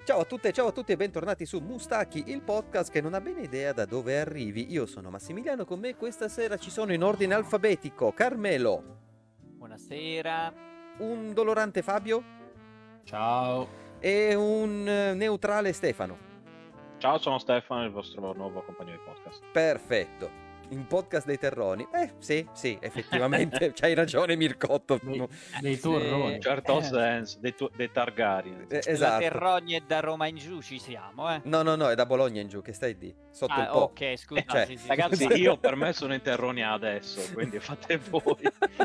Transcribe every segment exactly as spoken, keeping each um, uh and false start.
Ciao a tutte e ciao a tutti e bentornati su Mustachi, il podcast che non ha bene idea da dove arrivi. Io sono Massimiliano, con me questa sera ci sono in ordine alfabetico Carmelo. Buonasera. Un dolorante Fabio. Ciao. E un eh, neutrale Stefano. Ciao, sono Stefano, il vostro nuovo compagno di podcast. Perfetto. Un podcast dei terroni. Eh, sì, sì, effettivamente, c'hai ragione Mircotto. Dei, No. dei turroni. In certo senso, dei, tu- dei Targaryen. Eh, La esatto. Terrogna e da Roma in giù ci siamo, eh. No, no, no, è da Bologna in giù, che stai di sotto Ah, il po'. ok, scusa. Cioè, sì, sì, Ragazzi, sì. io per me sono in Terronia adesso, quindi fate voi.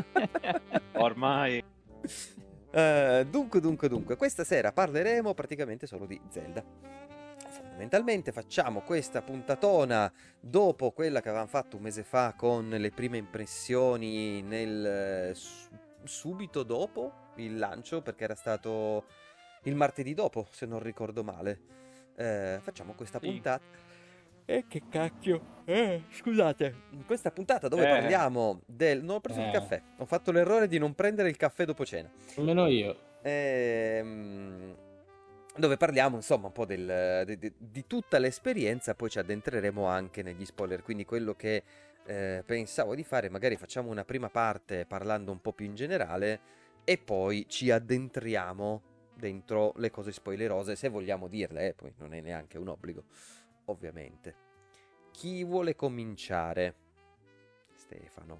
Ormai... Eh, dunque, dunque, dunque, questa sera parleremo praticamente solo di Zelda. Fondamentalmente facciamo questa puntatona dopo quella che avevamo fatto un mese fa con le prime impressioni nel eh, su- subito dopo il lancio, perché era stato il martedì dopo, se non ricordo male. Eh, facciamo questa Sì. puntata. E che cacchio, eh, scusate. In questa puntata dove Eh. parliamo del... Non ho preso il Eh. caffè, ho fatto l'errore di non prendere il caffè dopo cena. Almeno io. Ehm, dove parliamo insomma un po' del, di, di- di tutta l'esperienza, poi ci addentreremo anche negli spoiler, quindi quello che eh, pensavo di fare, magari facciamo una prima parte parlando un po' più in generale e poi ci addentriamo dentro le cose spoilerose, se vogliamo dirle, eh, poi non è neanche un obbligo, ovviamente. Chi vuole cominciare? Stefano.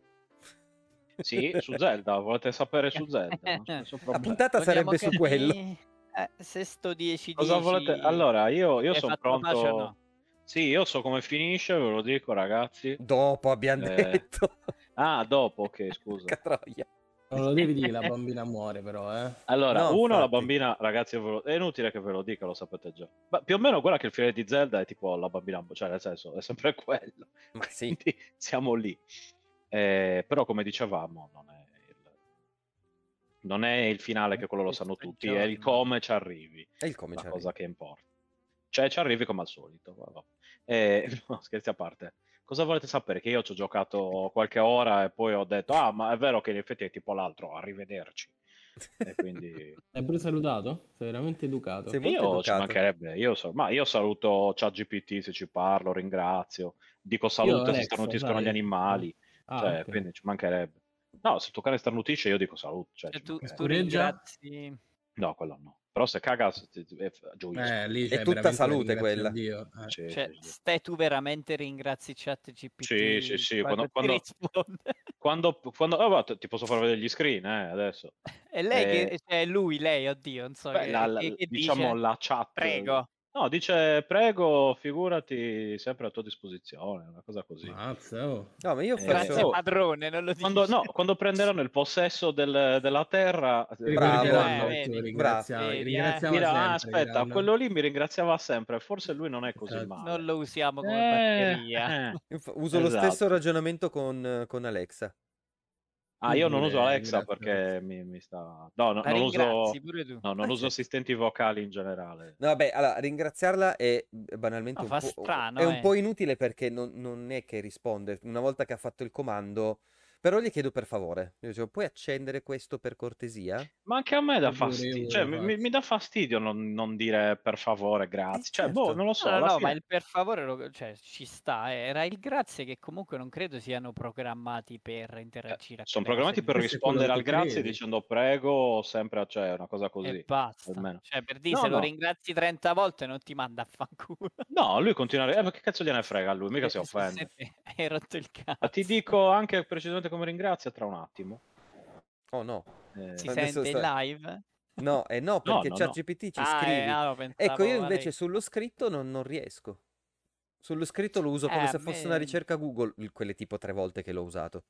Sì, su Zelda, volete sapere su Zelda? Non c'è nessun La problema. puntata sarebbe su quello. Eh, sesto dieci Cosa dieci. volete? Allora, io, io Hai sono fatto pace o pronto... no? Sì, io so come finisce, ve lo dico, ragazzi. Dopo abbiamo Eh. detto. Ah, dopo, ok, scusa. Catroia. Non lo devi dire, la bambina muore però, eh. Allora, No, uno, la infatti. bambina, ragazzi, io ve lo- è inutile che ve lo dica, lo sapete già. Ma più o meno guarda che il finale di Zelda è tipo la bambina, cioè nel senso, è sempre quello. Ma sì. Quindi siamo lì. Eh, però come dicevamo, non è, il, non è il finale che quello lo sanno Questo tutti, è il giorno. come ci arrivi, E il come la ci cosa arriva. che importa. Cioè ci arrivi come al solito. Vabbè. Eh, no, scherzi a parte. Cosa volete sapere? Che io ci ho giocato qualche ora e poi ho detto, ah, ma è vero che in effetti è tipo l'altro, arrivederci. E quindi... Hai pure salutato? Sei veramente educato. Sei molto Io ci educato. mancherebbe, io, so- ma io saluto ChatGPT se ci parlo, ringrazio, dico saluto se Alexa, starnutiscono sai. gli animali, Ah, cioè, ok. quindi ci mancherebbe. No, se tuo cane starnutisce io dico saluto, cioè, Cioè, ci tu, mancherebbe. tu Scureggia? ringrazi. No, quello no. Però se caga s- ti- ti- eh, gioisco. Eh, lì È c'è tutta veramente salute da quella. ringraziare Dio. Eh. Sì, Cioè, sì, sì. stai tu veramente ringrazi ChatGPT Sì, sì, sì, quando, quando- ti risponde? Quando, quando oh, guarda, ti posso far vedere gli screen, eh, adesso. E lei Eh, che, cioè lui, lei, oddio, non so, beh, che, la- la- che- che diciamo dice? la chat. Prego. No, dice prego, figurati, sempre a tua disposizione, una cosa così. Mazza, oh. No, ma io Eh, Grazie faccio... oh, padrone, non lo dice. Quando, no, quando prenderanno il possesso del- della terra, Ti Bravo. ricorderanno Eh, che tu vedi, ringraziavi, vedi, eh. ringraziava dirà, sempre. ah, aspetta, diranno. quello lì mi ringraziava sempre, forse lui non è così Esatto. male. Non lo usiamo come Eh, batteria. eh. io fa- uso lo Esatto. stesso ragionamento con, con Alexa. Ah, Io io non uso pure Alexa ringrazio perché mi, mi sta... No, no, La non ringrazi uso... pure tu. No, non Ah, uso certo. assistenti vocali in generale. No, vabbè, allora, ringraziarla è eh, banalmente No, un fa po'... strano, È un eh. po' inutile perché non, non è che risponde. Una volta che ha fatto il comando... Però gli chiedo per favore. Io dicevo, puoi accendere questo per cortesia? Ma anche a me dà Io pure, io fastidio, pure cioè lo mi, mi- faccio. mi dà fastidio non, non dire per favore, Eh, grazie. Cioè, boh, certo. non lo so, No, no, alla no, fine... ma il per favore lo- cioè, ci sta. eh. Era il grazie che comunque non credo siano programmati per eh, interagire a sono quelle cose programmati lì. per Questo è quello rispondere che al tu grazie credi. dicendo prego, sempre, cioè, una cosa E così, basta. almeno. Cioè, per dire, No, se lo no, ringrazi trenta volte non ti manda a fanculo. no, lui continua a... Eh, ma che cazzo gliene frega a lui, mica si Se, se- se offende. te hai rotto il Ma ti cazzo. dico anche precisamente come ringrazia tra un attimo. Oh no. Eh, Si Adesso sente in sta... live? No, eh no, no, perché no, no. ChatGPT ci Ah, eh, scrivi. ah, no, Ecco, io pensavo a invece lei. sullo scritto non, non riesco. Sullo scritto lo uso Eh, come a se fosse una me, ricerca Google, il- quelle tipo tre volte che l'ho usato.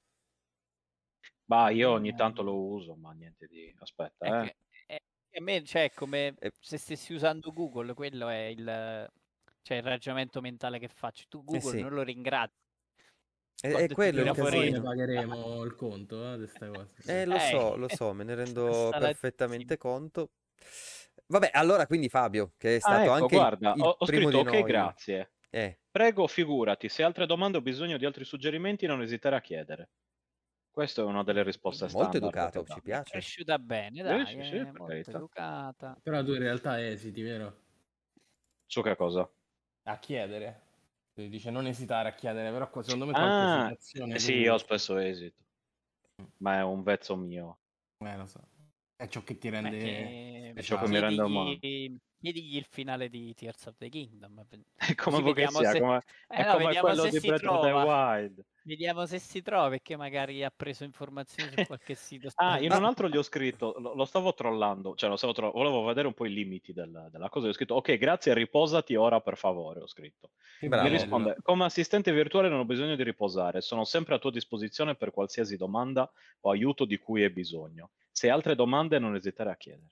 Bah, a io me ogni tanto non... lo uso, ma niente di... È Aspetta, eh. che, è- a me, cioè, è come E, se stessi usando Google, quello è il, cioè, il ragionamento mentale che faccio. Tu eh Google sì, non lo ringrazi è, è quando ti quello il tira Perché fuori... poi ne casino. pagheremo il conto, eh, di sta cosa. Eh, lo Eh, so, lo so, me ne rendo salatissimo. perfettamente conto. Vabbè, allora quindi Fabio, che è Ah, stato ecco, anche il, guarda, il ho, ho primo scritto di ok, noi. grazie. Eh, Prego, figurati, se hai altre domande o bisogno di altri suggerimenti, non esitare a chiedere. Questa è una delle risposte Molto standard educato, che ci dà. È piace. cresciuta bene, Sì, dai, sì, sì, è per molto carità. educata. Però tu in realtà esiti, vero? Su che cosa? A chiedere. Si dice non esitare a chiedere, però qua secondo me qualche Ah, esitazione sì, tu... io spesso esito, ma è un vezzo mio. Eh, lo so. È ciò che ti Beh, rende che- È ciò che speciale. mi rende umano. chiedigli, chiedigli il finale di Tears of the Kingdom. È come Così vuoi che vediamo sia, se, come- eh è no, come vediamo quello se di si Breath of the trova. Wild. Vediamo se si trova, perché magari ha preso informazioni su qualche sito Ah, in un spam. altro gli ho scritto, lo, lo stavo trollando, cioè lo stavo tro- volevo vedere un po' i limiti del- della cosa, gli ho scritto, ok, grazie, riposati ora per favore, ho scritto. Che Mi Bravo. bello. risponde, come assistente virtuale non ho bisogno di riposare, sono sempre a tua disposizione per qualsiasi domanda o aiuto di cui hai bisogno. Se hai altre domande non esitare a chiedere.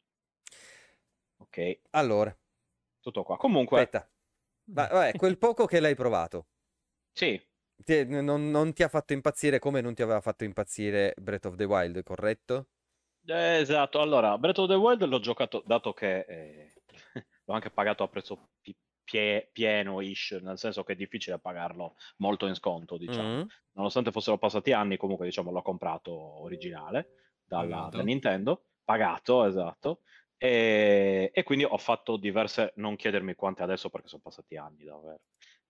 Ok, Allora, tutto qua. Comunque, aspetta. Ma, vabbè, quel poco che l'hai provato, sì, ti- non, non ti ha fatto impazzire come non ti aveva fatto impazzire Breath of the Wild, corretto? eh, esatto. Allora, Breath of the Wild l'ho giocato, dato che eh, l'ho anche pagato a prezzo pi- pie- pieno-ish, nel senso che è difficile pagarlo molto in sconto, diciamo. Mm. Nonostante fossero passati anni, comunque, diciamo, l'ho comprato originale dalla, da Pagato. Nintendo, pagato, esatto. E, e quindi ho fatto diverse, non chiedermi quante adesso perché sono passati anni, davvero.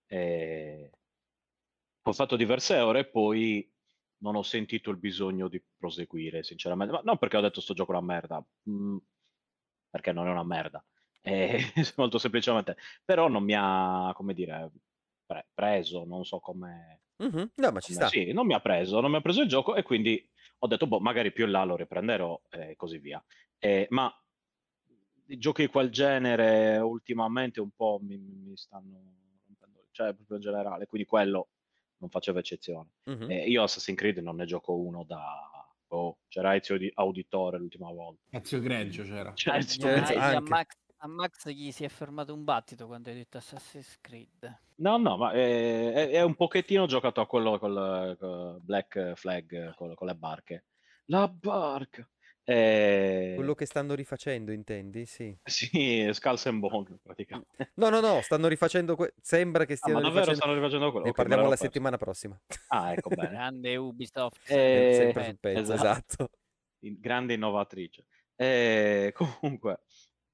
E ho fatto diverse ore e poi non ho sentito il bisogno di proseguire, sinceramente. Ma non perché ho detto sto gioco è una merda, mm, perché non è una merda. Eh, molto semplicemente. Però non mi ha, come dire, pre- preso, non so come... Mhm. No, ma ci come- sta. Sì, non mi ha preso, non mi ha preso il gioco e quindi ho detto, boh, magari più in là lo riprenderò e così via. Eh, ma i giochi di quel genere ultimamente un po' mi, mi stanno rompendo, cioè proprio in generale, quindi quello non faceva eccezione. Mhm. Eh, io Assassin's Creed non ne gioco uno da... Oh, c'era Ezio di Auditore l'ultima volta. Ezio Greggio c'era. C'era Ezio Cioè, Ah, Greggio. sì, a anche. Max, a Max gli si è fermato un battito quando hai detto Assassin's Creed. No, no, ma è, è- è un pochettino giocato a quello col, col Black Flag, con, con le barche. La barca! Quello Eh, che stanno rifacendo, intendi? Sì. sì, Skulls and Bones, praticamente. No, no, no, stanno rifacendo. que- Sembra che Ah, ma stiano davvero rifacendo. stanno rifacendo quello? Ne Ok, me parliamo l'ero la perso. settimana prossima. Ah, ecco, bene. Grande Ubisoft, È sempre sul Eh, sempre sul pezzo. pezzo, esatto. esatto. In- grande innovatrice. Eh, comunque,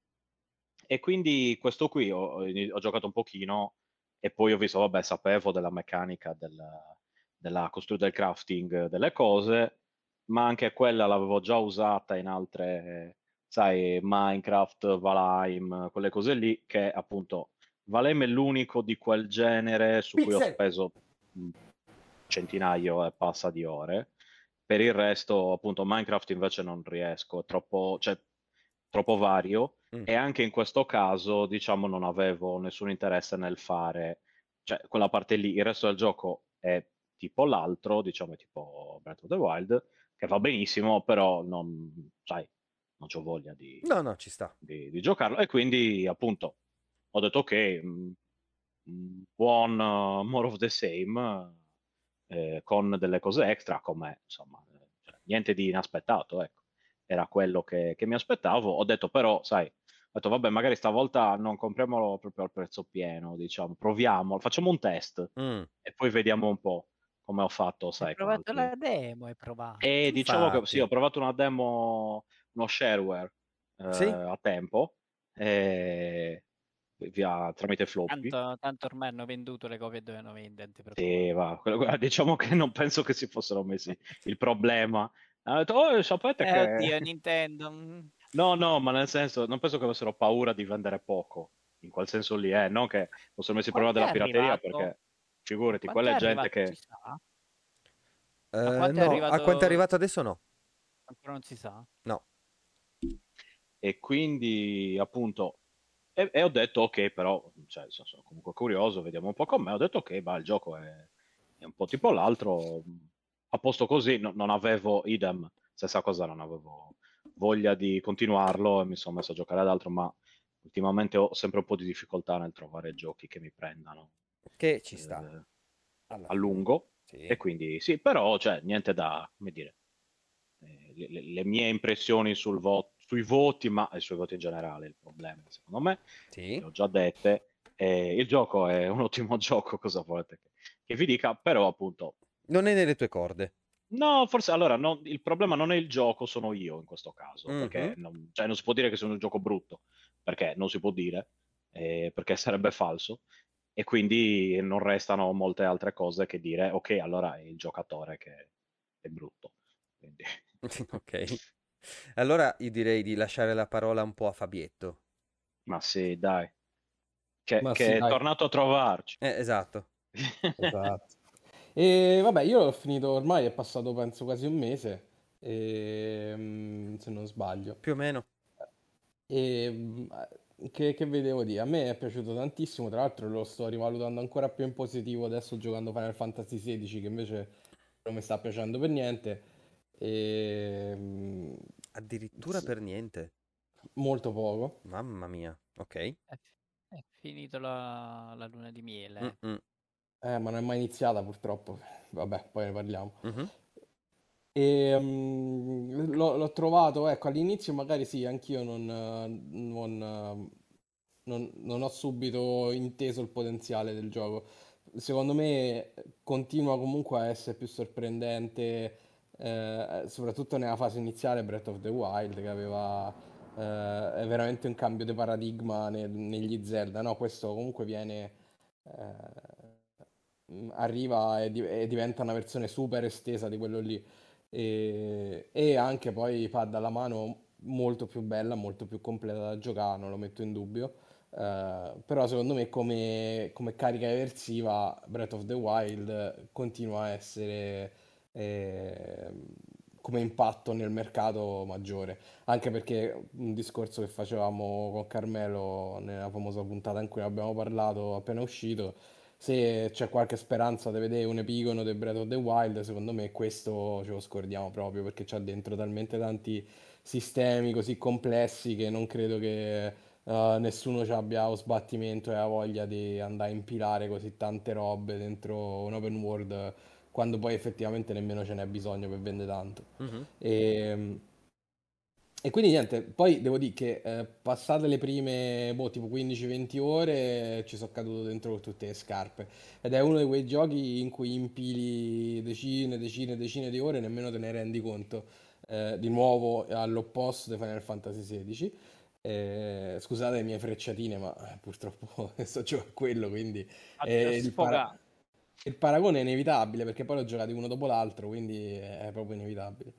e quindi questo qui ho, ho ini- ho giocato un pochino e poi ho visto, vabbè, sapevo della meccanica del, della costruzione del crafting delle cose, ma anche quella l'avevo già usata in altre, sai, Minecraft, Valheim, quelle cose lì, che appunto Valheim è l'unico di quel genere su cui ho Pixel! speso un centinaio e passa di ore. Per il resto, appunto, Minecraft invece non riesco, è troppo, cioè, troppo vario Mm. e anche in questo caso, diciamo, non avevo nessun interesse nel fare, cioè, quella parte lì. Il resto del gioco è tipo l'altro, diciamo, è tipo Breath of the Wild, che va benissimo, però non, sai, non c'ho voglia di, No, no, ci sta. di- di giocarlo e quindi, appunto, ho detto ok, mh, mh, buon uh, more of the same, eh, con delle cose extra, come insomma, eh, cioè, niente di inaspettato, ecco. Era quello che, che mi aspettavo. Ho detto però, sai, ho detto vabbè, magari stavolta non compriamolo proprio al prezzo pieno, diciamo, proviamo, facciamo un test Mm. e poi vediamo un po' come ho fatto, Hai sai, con provato altri. la demo, hai provato. E diciamo che sì, Infatti. ho provato una demo, uno shareware eh, Sì? a tempo, eh, via, tramite floppy. Tanto, tanto ormai hanno venduto le copie che dovevano vendere, non ti Sì, preoccupare. va, quello- guarda, diciamo che non penso che si fossero messi il problema. Hanno detto, oh, sapete Eh, che... oddio, Nintendo. mm. No, no, ma nel senso, non penso che avessero paura di vendere poco, in quel senso lì, eh, non che fossero messi il problema Quanto è della pirateria, arrivato? perché figurati, Quanto quella è è gente arrivato? Si che... sa? A Eh, quanto è no, a quanto è arrivato? arrivato adesso no. Ancora non si sa. No. E quindi, appunto, e, e ho detto, ok, però, cioè, so- sono comunque curioso, vediamo un po' com'è. Ho detto, ok, ma il gioco è, è un po' tipo l'altro, a posto così, no- non avevo, idem, stessa cosa, non avevo voglia di continuarlo e mi sono messo a giocare ad altro, ma ultimamente ho sempre un po' di difficoltà nel trovare giochi che mi prendano Che ci sta. eh, Alla a fine. lungo, e Sì. quindi sì, però, cioè, niente da, come dire, eh, le, le- le mie impressioni sul vo- sui voti, ma e sui voti in generale, il problema, secondo me, Sì. le ho già dette. Eh, il gioco è un ottimo gioco, cosa volete che, che vi dica, però appunto, Non è nelle tue corde. No, forse allora no, il problema non è il gioco, sono io in questo caso, perché Mhm. non, cioè, non si può dire che sia un gioco brutto, perché non si può dire, eh, perché sarebbe falso, e quindi non restano molte altre cose che dire, ok, allora è il giocatore che è brutto. Quindi... Ok. Allora io direi di lasciare la parola un po' a Fabietto. Ma sì, dai, che, Ma sì, che è dai, tornato a trovarci. Eh, esatto, esatto. E vabbè, io l'ho finito ormai, è passato penso quasi un mese, e, se non sbaglio. più o meno. E mm, che, che vedevo dire? A me è piaciuto tantissimo, tra l'altro lo sto rivalutando ancora più in positivo adesso giocando Final Fantasy sedici, che invece non mi sta piacendo per niente. E, mm, Addirittura s- per niente. molto poco. Mamma mia. Ok. È, è finito la, la luna di miele. Mm-mm. Eh, ma non è mai iniziata purtroppo. Vabbè, poi ne parliamo. Mhm. E mm, l'ho l'ho trovato, ecco, all'inizio magari sì, anch'io non, eh, non, eh, non- non ho subito inteso il potenziale del gioco. Secondo me continua comunque a essere più sorprendente, eh, soprattutto nella fase iniziale Breath of the Wild, che aveva eh, è veramente un cambio di paradigma ne- negli Zelda, no? Questo comunque viene, eh, arriva e, di- e diventa una versione super estesa di quello lì e, e anche poi pad alla mano molto più bella, molto più completa da giocare, non lo metto in dubbio. Eh, però secondo me come, come carica eversiva Breath of the Wild continua a essere eh, come impatto nel mercato maggiore, anche perché un discorso che facevamo con Carmelo nella famosa puntata in cui abbiamo parlato appena uscito, se c'è qualche speranza di vedere un epigono di Breath of the Wild, secondo me questo ce lo scordiamo proprio perché c'ha dentro talmente tanti sistemi così complessi che non credo che eh, nessuno ci abbia lo sbattimento e la voglia di andare a impilare così tante robe dentro un open world quando poi effettivamente nemmeno ce n'è bisogno per vendere tanto. Mhm. E, e quindi niente, poi devo dire che eh, passate le prime, boh, tipo quindici venti ore ci sono caduto dentro con tutte le scarpe. Ed è uno di quei giochi in cui impili decine, decine, decine di ore e nemmeno te ne rendi conto. Eh, di nuovo all'opposto di Final Fantasy sedici. Eh, scusate le mie frecciatine, ma eh, purtroppo sto giocando a quello, quindi Infatti, da eh, il, para- sfogare. il paragone è inevitabile perché poi l'ho giocati uno dopo l'altro, quindi è proprio inevitabile.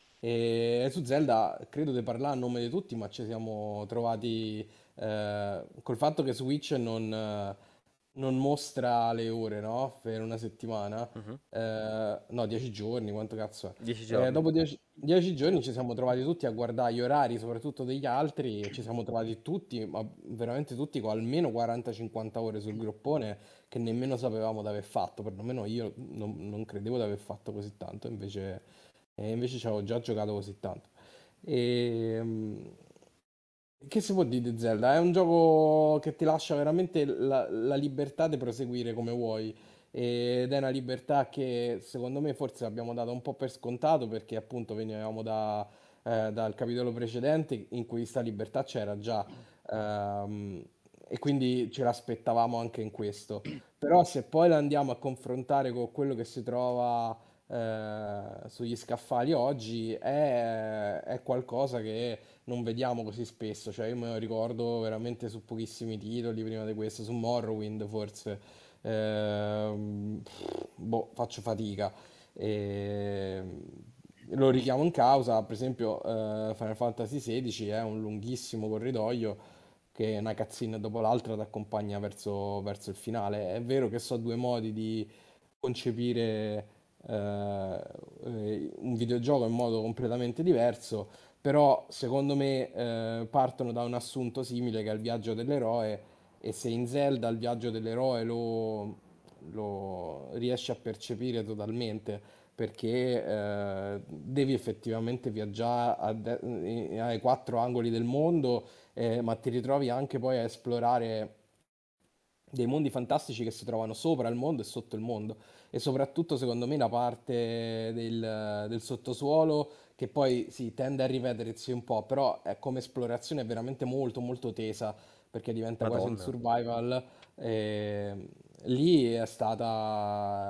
E su Zelda credo di parlare a nome di tutti, ma ci siamo trovati eh, col fatto che Switch non, eh, non mostra le ore, no? Per una settimana. Mhm. Eh, no, dieci giorni, quanto cazzo Dieci è? Eh, giorni. dopo dieci, dieci giorni ci siamo trovati tutti a guardare gli orari, soprattutto degli altri, e ci siamo trovati tutti, ma veramente tutti con almeno quaranta cinquanta ore sul groppone che nemmeno sapevamo di aver fatto, perlomeno io non, non credevo di aver fatto così tanto, invece, e invece ci avevo già giocato così tanto. E, mm, che si può dire di Zelda? È un gioco che ti lascia veramente la, la libertà di proseguire come vuoi ed è una libertà che secondo me forse abbiamo dato un po' per scontato perché appunto venivamo da, eh, dal capitolo precedente in cui sta libertà c'era già. Ehm, e quindi ce l'aspettavamo anche in questo. Però se poi la andiamo a confrontare con quello che si trova eh, sugli scaffali oggi è, è qualcosa che non vediamo così spesso, cioè io me lo ricordo veramente su pochissimi titoli prima di questo, su Morrowind forse, ehm, boh, faccio fatica. E lo richiamo in causa, per esempio eh, Final Fantasy sedici è un lunghissimo corridoio che una cutscene dopo l'altra ti accompagna verso, verso il finale. È vero che so due modi di concepire eh, eh, un videogioco in modo completamente diverso, però secondo me eh, partono da un assunto simile che è il viaggio dell'eroe e se in Zelda il viaggio dell'eroe lo, lo riesci a percepire totalmente perché eh, devi effettivamente viaggiare a de- ai quattro angoli del mondo, eh, ma ti ritrovi anche poi a esplorare dei mondi fantastici che si trovano sopra il mondo e sotto il mondo e soprattutto secondo me la parte del, del sottosuolo che poi si tende a ripetersi un po', però è come esplorazione è veramente molto molto tesa perché diventa quasi un Madonna. survival. E lì è stata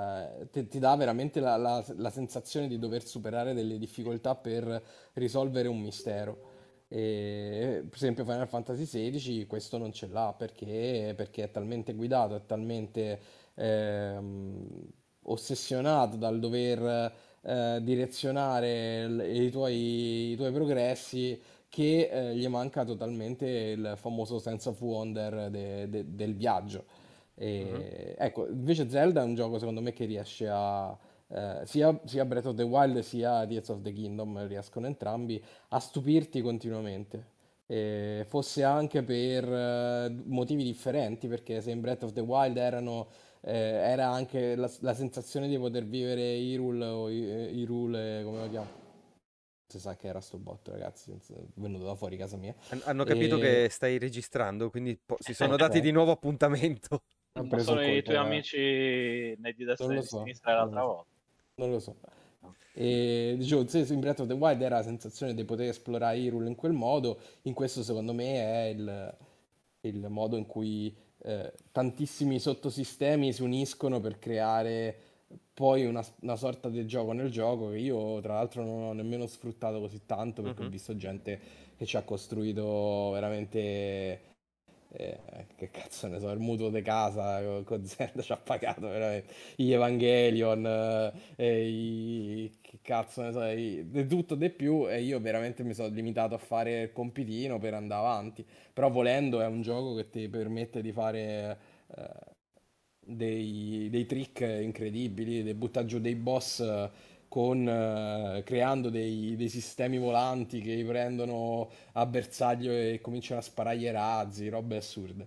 ti, ti dà veramente la, la- la sensazione di dover superare delle difficoltà per risolvere un mistero. E, per esempio Final Fantasy sedici questo non ce l'ha perché, perché è talmente guidato, è talmente ehm, ossessionato dal dover eh, direzionare il- i tuoi, i tuoi progressi che eh, gli manca totalmente il famoso sense of wonder de- de- del viaggio. Mhm. E, ecco, invece Zelda è un gioco secondo me che riesce a, eh, sia, sia Breath of the Wild sia Tears of the Kingdom riescono entrambi a stupirti continuamente. E fosse anche per eh, motivi differenti, perché se in Breath of the Wild erano, eh, era anche la, la sensazione di poter vivere Hyrule o I- Hyrule, come lo chiamo? Si sa che era sto botto, ragazzi, è venuto da fuori casa mia. Han- hanno capito che E stai registrando, quindi po- si sono ok, dati di nuovo appuntamento. ho Ma preso un sono i tuoi colpo, eh. amici né di Non destra né lo di so, sinistra non l'altra lo so, volta. non lo so. No. E dicevo, se in Breath of the Wild era la sensazione di poter esplorare Hyrule in quel modo, in questo secondo me è il, il modo in cui eh, tantissimi sottosistemi si uniscono per creare poi una, una sorta di gioco nel gioco che io tra l'altro non ho nemmeno sfruttato così tanto perché ho Mhm. visto gente che ci ha costruito veramente eh, che cazzo ne so, il mutuo di casa co- con Zelda ci ha pagato veramente gli Evangelion, eh, e i, che cazzo ne so, i- di tutto di più e io veramente mi sono limitato a fare il compitino per andare avanti. Però volendo è un gioco che ti permette di fare eh, dei, dei trick incredibili, di buttare giù dei boss eh, con, eh, creando dei, dei sistemi volanti che li prendono a bersaglio e cominciano a sparargli razzi, robe assurde.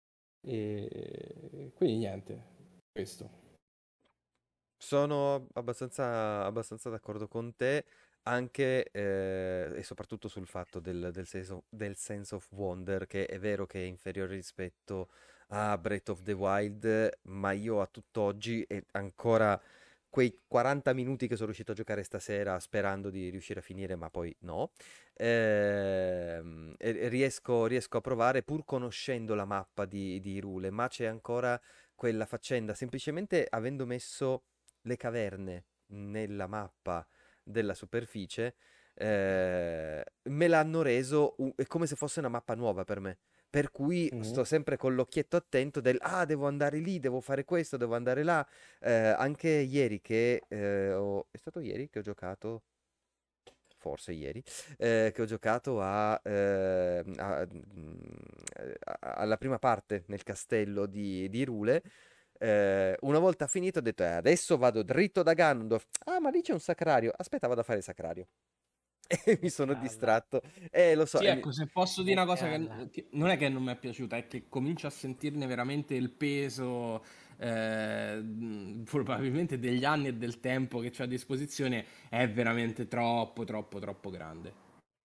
E quindi niente, questo. Sono abbastanza, abbastanza d'accordo con te, anche eh, e soprattutto sul fatto del, del sense of, del sense of wonder, che è vero che è inferiore rispetto a Breath of the Wild, ma io a tutt'oggi e ancora quei quaranta minuti che sono riuscito a giocare stasera sperando di riuscire a finire, ma poi no, ehm, e- e riesco, riesco a provare pur conoscendo la mappa di, di Hyrule, ma c'è ancora quella faccenda, semplicemente avendo messo le caverne nella mappa della superficie, eh, me l'hanno reso u- è come se fosse una mappa nuova per me. Per cui Mhm. sto sempre con l'occhietto attento del ah, devo andare lì, devo fare questo, devo andare là. Eh, anche ieri che eh, ho... è stato ieri che ho giocato, forse ieri, eh, che ho giocato a, eh, a- mm, a- alla prima parte nel castello di, di Rule. Eh, una volta finito ho detto, "Eh, adesso vado dritto da Ganondorf. Ah, ma lì c'è un sacrario. Aspetta, vado a fare il sacrario." E mi Che sono palla, distratto. E lo so, Sì, e mi- ecco, se posso dire che una cosa palla. che, che non è che non mi è piaciuta, è che comincio a sentirne veramente il peso, eh, mh, probabilmente degli anni e del tempo che c'ho a disposizione, è veramente troppo, troppo, troppo grande.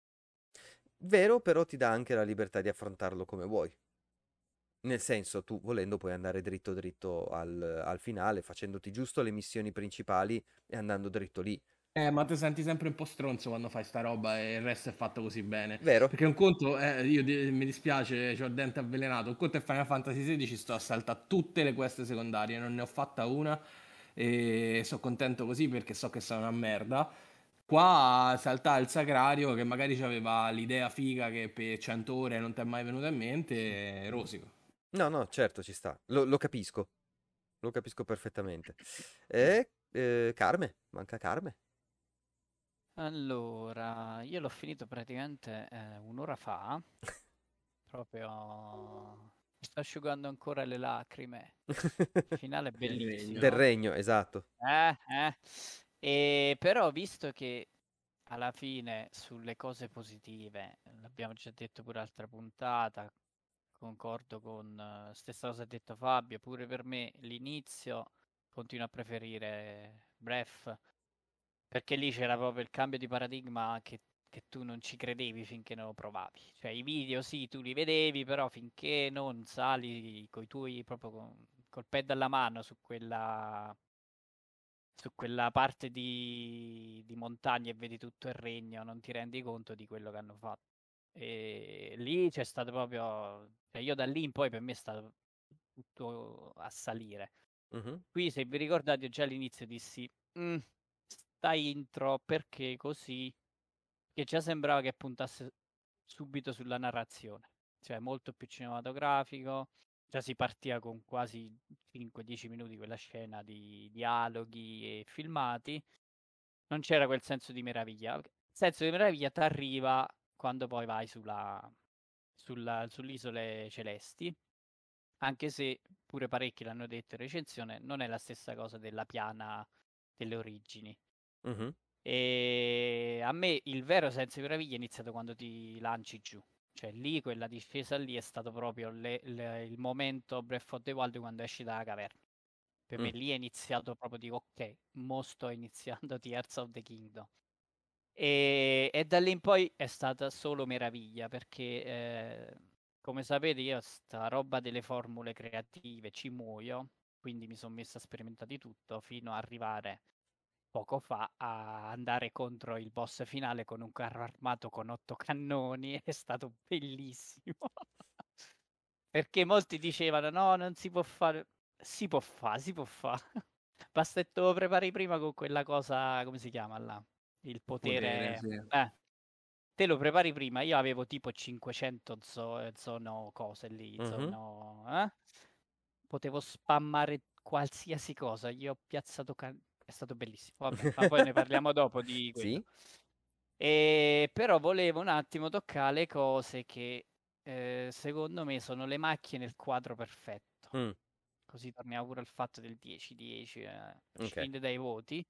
vero, però ti dà anche la libertà di affrontarlo come vuoi. Nel senso, tu volendo puoi andare dritto dritto al, al finale, facendoti giusto le missioni principali e andando dritto lì. Eh, ma ti senti sempre un po' stronzo quando fai sta roba e il resto è fatto così bene. Vero? Perché un conto, eh, io di- mi dispiace, ho il dente avvelenato. Un conto è Final Fantasy sedici, sto a saltare tutte le quest secondarie, non ne ho fatta una e sono contento così perché so che sono una merda. Qua saltare il Sacrario, che magari aveva l'idea figa che per cento ore non ti è mai venuta in mente, rosico. No, no, certo, ci sta. Lo, lo capisco, lo capisco perfettamente. E eh, Carme, manca Carme. Allora, io l'ho finito praticamente eh, un'ora fa, proprio mi sto asciugando ancora le lacrime. Il finale è Del regno. Del bellissimo. regno, esatto. Eh, eh. E però visto che alla fine sulle cose positive, l'abbiamo già detto pure altra puntata, concordo con eh, stessa cosa ha detto Fabio, pure per me l'inizio continuo a preferire Breath, perché lì c'era proprio il cambio di paradigma che, che tu non ci credevi finché non lo provavi. Cioè i video sì, tu li vedevi, però finché non sali coi tuoi proprio con, col pad alla mano su quella su quella parte di, di montagna e vedi tutto il regno, non ti rendi conto di quello che hanno fatto. E lì c'è stato proprio, cioè io da lì in poi per me è stato tutto a salire. Mhm. Qui, se vi ricordate, già all'inizio dissi "Mm, sta intro perché così", che già sembrava che puntasse subito sulla narrazione, cioè molto più cinematografico. Già si partiva con quasi cinque dieci minuti quella scena di dialoghi e filmati. Non c'era quel senso di meraviglia. Il senso di meraviglia ti arriva quando poi vai sulla, sulla, sulle isole celesti, anche se pure parecchi l'hanno detto in recensione, non è la stessa cosa della piana delle origini. Mhm. E a me il vero senso di meraviglia è iniziato quando ti lanci giù. Cioè lì, quella discesa lì è stato proprio le- le- il momento Breath of the Wild quando esci dalla caverna. Per me Mm. lì è iniziato proprio, dico ok, mo sto iniziando Tears of the Kingdom. E, e da lì in poi è stata solo meraviglia, perché eh, come sapete io sta roba delle formule creative ci muoio, quindi mi sono messo a sperimentare di tutto fino ad arrivare poco fa a andare contro il boss finale con un carro armato con otto cannoni. È stato bellissimo. Perché molti dicevano no, non si può fare. Si può fare, si può fare. Basta che te lo prepari prima con quella cosa, come si chiama là? Il Potere, potere. sì. Eh, te lo prepari prima. Io avevo tipo cinquecento zo- zono cose lì, Mhm. zono. Eh? Potevo spammare qualsiasi cosa. Io ho piazzato. can- È stato bellissimo. Vabbè, ma poi ne parliamo dopo di quello. Sì. E però volevo un attimo toccare le cose che eh, secondo me sono le macchie nel quadro perfetto. Mm. Così torniamo pure al fatto del dieci dieci, eh, a Ok. prescindere dai voti.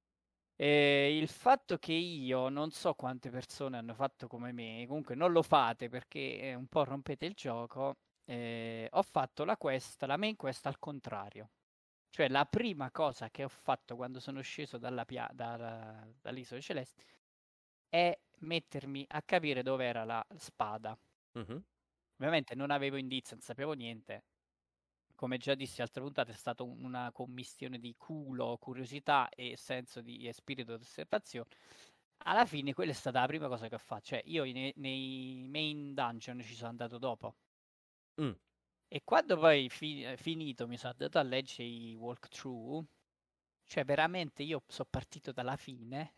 E il fatto che io non so quante persone hanno fatto come me, comunque non lo fate perché eh, un po' rompete il gioco. Eh, ho fatto la quest, la main quest al contrario. Cioè la prima cosa che ho fatto quando sono sceso dalla pia- dalla- dall'isola celeste è mettermi a capire dove era la spada. Mhm. Ovviamente non avevo indizi, non sapevo niente. Come già dissi altre puntate, è stata un- una commistione di culo, curiosità e senso di e spirito di osservazione. Alla fine quella è stata la prima cosa che ho fatto. Cioè io nei, nei main dungeon ci sono andato dopo. Mm. E quando poi fi- eh, finito mi sono andato a leggere i walkthrough, cioè veramente io sono partito dalla fine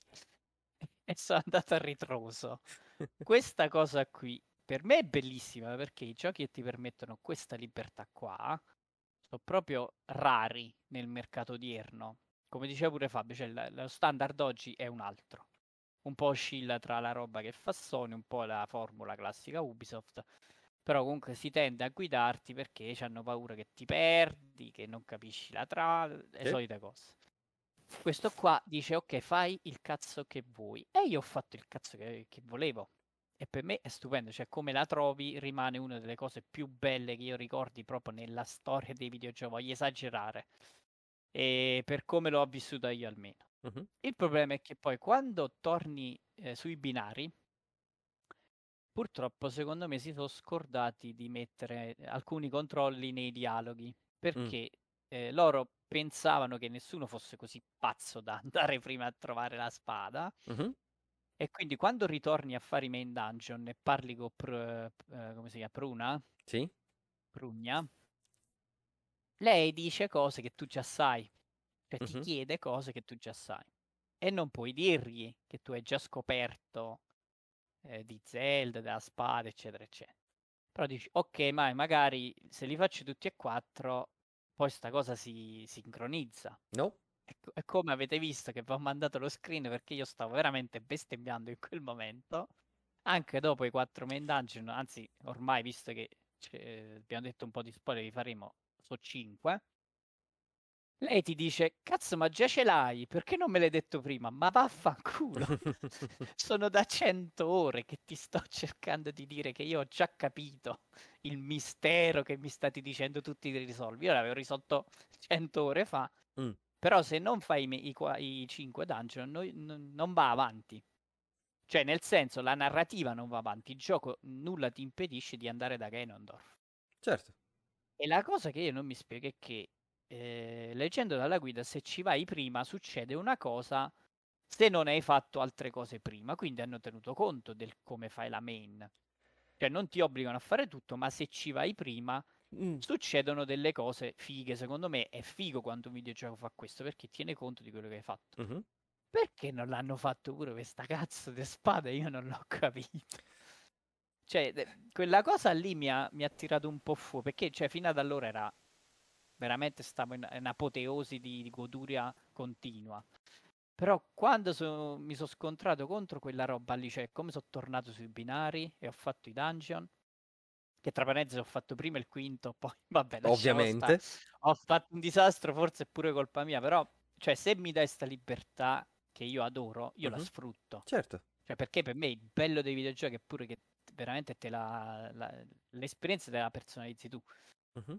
e sono andato a ritroso. Questa cosa qui per me è bellissima perché i giochi che ti permettono questa libertà qua sono proprio rari nel mercato odierno. Come diceva pure Fabio, cioè la- lo standard oggi è un altro. Un po' oscilla tra la roba che fa Sony, un po' la formula classica Ubisoft, però comunque si tende a guidarti perché hanno paura che ti perdi, che non capisci la trama, le Sì. solite cose. Questo qua dice ok, fai il cazzo che vuoi. E io ho fatto il cazzo che, che volevo. E per me è stupendo, cioè come la trovi rimane una delle cose più belle che io ricordi proprio nella storia dei videogiochi, voglio esagerare, e per come l'ho vissuta io almeno. Mhm. Il problema è che poi quando torni eh, sui binari, purtroppo secondo me si sono scordati di mettere alcuni controlli nei dialoghi, Mm. perché eh, loro pensavano che nessuno fosse così pazzo da andare prima a trovare la spada. Mhm. E quindi quando ritorni a fare i main dungeon e parli con Pr- eh, come si chiama? Pruna? Sì. Prugna, lei dice cose che tu già sai, cioè ti Mhm. chiede cose che tu già sai. E non puoi dirgli che tu hai già scoperto eh, di Zelda, della spada, eccetera, eccetera. Però dici, ok, ma magari se li faccio tutti e quattro, poi sta cosa si sincronizza. No. E, co- e come avete visto che vi ho mandato lo screen perché io stavo veramente bestemmiando in quel momento, anche dopo i quattro main dungeon, anzi ormai visto che cioè, abbiamo detto un po' di spoiler, li faremo, so cinque. Lei ti dice, cazzo, ma già ce l'hai, perché non me l'hai detto prima? Ma vaffanculo. Sono da cento ore che ti sto cercando di dire che io ho già capito il mistero che mi state dicendo tutti di risolvi. Io l'avevo risolto cento ore fa, Mm. però se non fai i, me- i, qua- i cinque dungeon noi- n- non va avanti. Cioè, nel senso, la narrativa non va avanti, il gioco nulla ti impedisce di andare da Ganondorf. Certo. E la cosa che io non mi spiego è che, eh, leggendo dalla guida, se ci vai prima succede una cosa se non hai fatto altre cose prima. Quindi hanno tenuto conto del come fai la main. Cioè non ti obbligano a fare tutto, ma se ci vai prima, Mm. succedono delle cose fighe. Secondo me è figo quando un videogioco fa questo, perché tiene conto di quello che hai fatto. Mhm. Perché non l'hanno fatto pure questa cazzo di spada? Io non l'ho capito. Cioè, de- quella cosa lì mi ha, mi ha tirato un po' fuori, perché cioè, fino ad allora era veramente stavo in, in apoteosi di, di goduria continua. Però quando so- mi sono scontrato contro quella roba lì, cioè come sono tornato sui binari e ho fatto i dungeon, che tra parentesi ho fatto prima il quinto, poi vabbè, lasciamo sta. Ovviamente. Ho fatto un disastro, forse è pure colpa mia, però cioè se mi dai sta libertà che io adoro, io la Mhm. sfrutto. Certo. Cioè perché per me il bello dei videogiochi è pure che veramente te la, la- l'esperienza te la personalizzi tu. Mhm.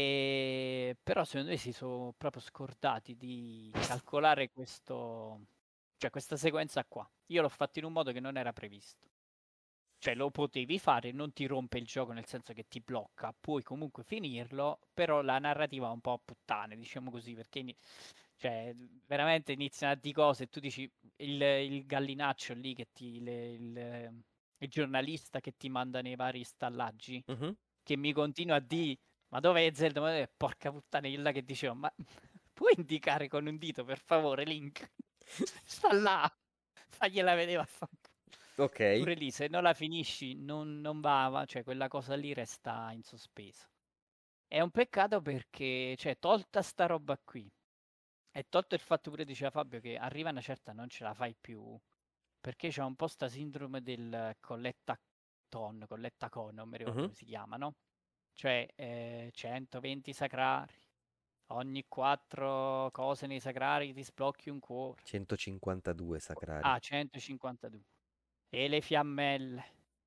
E... Però secondo me si sono proprio scordati di calcolare questo, cioè questa sequenza qua. Io l'ho fatto in un modo che non era previsto. Cioè lo potevi fare, non ti rompe il gioco nel senso che ti blocca, puoi comunque finirlo, però la narrativa è un po' a puttane, diciamo così, perché ini- cioè, veramente iniziano a di cose e tu dici il, il gallinaccio lì che ti le- il, il giornalista che ti manda nei vari stallaggi, Mhm. che mi continua a dire ma dove è Zelda? Ma dov'è? Porca puttana, io là che dicevo, ma puoi indicare con un dito per favore Link? Sta là, fagliela vedere a fanculo. Ok. Pure lì, se non la finisci, non, non va, va- cioè quella cosa lì resta in sospeso. È un peccato perché, cioè, tolta sta roba qui, e tolto il fatto pure, diceva Fabio, che arriva una certa non ce la fai più, perché c'è un po' sta sindrome del colletta ton, colletta con, non mi ricordo Mhm. come si chiama, no? Cioè, eh, centoventi sacrari, ogni quattro cose nei sacrari ti sblocchi un cuore. centocinquantadue sacrari. Ah, centocinquantadue. E le fiammelle.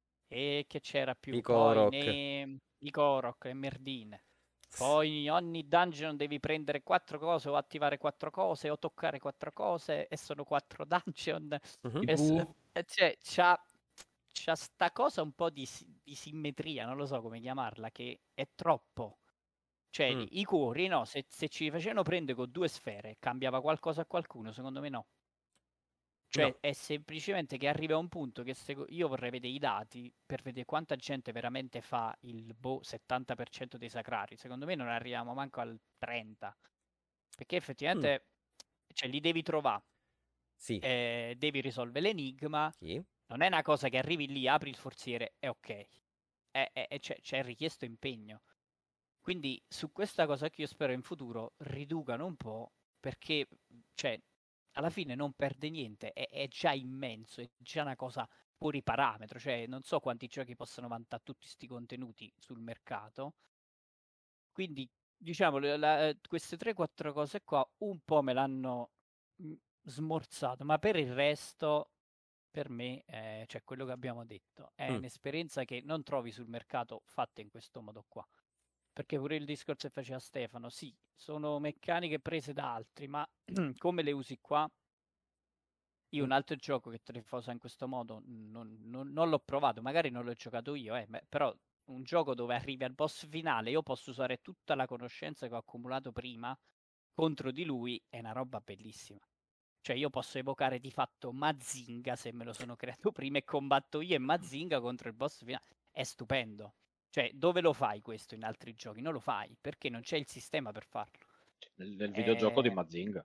E che c'era I più? Poi Korok. ne... i Korok, le merdine. Poi ogni dungeon devi prendere quattro cose o attivare quattro cose o toccare quattro cose e sono quattro dungeon. Mhm. E s- Tipo, e cioè, c'ha, c'ha sta cosa un po' di, si- di simmetria, non lo so come chiamarla, che è troppo. Cioè, Mm. i cuori, no, se, se ci facevano prendere con due sfere, cambiava qualcosa a qualcuno? Secondo me no. No. Cioè, è semplicemente che arriva a un punto che se- io vorrei vedere i dati per vedere quanta gente veramente fa il boh, settanta per cento dei sacrari. Secondo me non arriviamo manco al trenta. Perché Mm. effettivamente, cioè, li devi trovare, Sì. eh, devi risolvere l'enigma. Sì. Non è una cosa che arrivi lì, apri il forziere e ok. È, è- è- c'è, c'è richiesto impegno. Quindi su questa cosa che io spero in futuro riducano un po', perché cioè, alla fine non perde niente, è, è già immenso, è già una cosa fuori parametro, cioè non so quanti giochi possono vantare tutti questi contenuti sul mercato. Quindi diciamo la- la- queste tre quattro cose qua un po' me l'hanno mm, smorzato, ma per il resto per me, eh, cioè quello che abbiamo detto, è Mm. un'esperienza che non trovi sul mercato fatta in questo modo qua. Perché pure il discorso che faceva Stefano, sì, sono meccaniche prese da altri, ma come le usi qua? Io Mm. un altro gioco che te le fa usare in questo modo non, non- non l'ho provato, magari non l'ho giocato io, eh, ma- però un gioco dove arrivi al boss finale, io posso usare tutta la conoscenza che ho accumulato prima contro di lui, è una roba bellissima. Cioè io posso evocare di fatto Mazinga se me lo sono creato prima e combatto io e Mazinga contro il boss finale. È stupendo. Cioè, dove lo fai questo in altri giochi? Non lo fai perché non c'è il sistema per farlo. Nel, nel videogioco di Eh, Mazinga.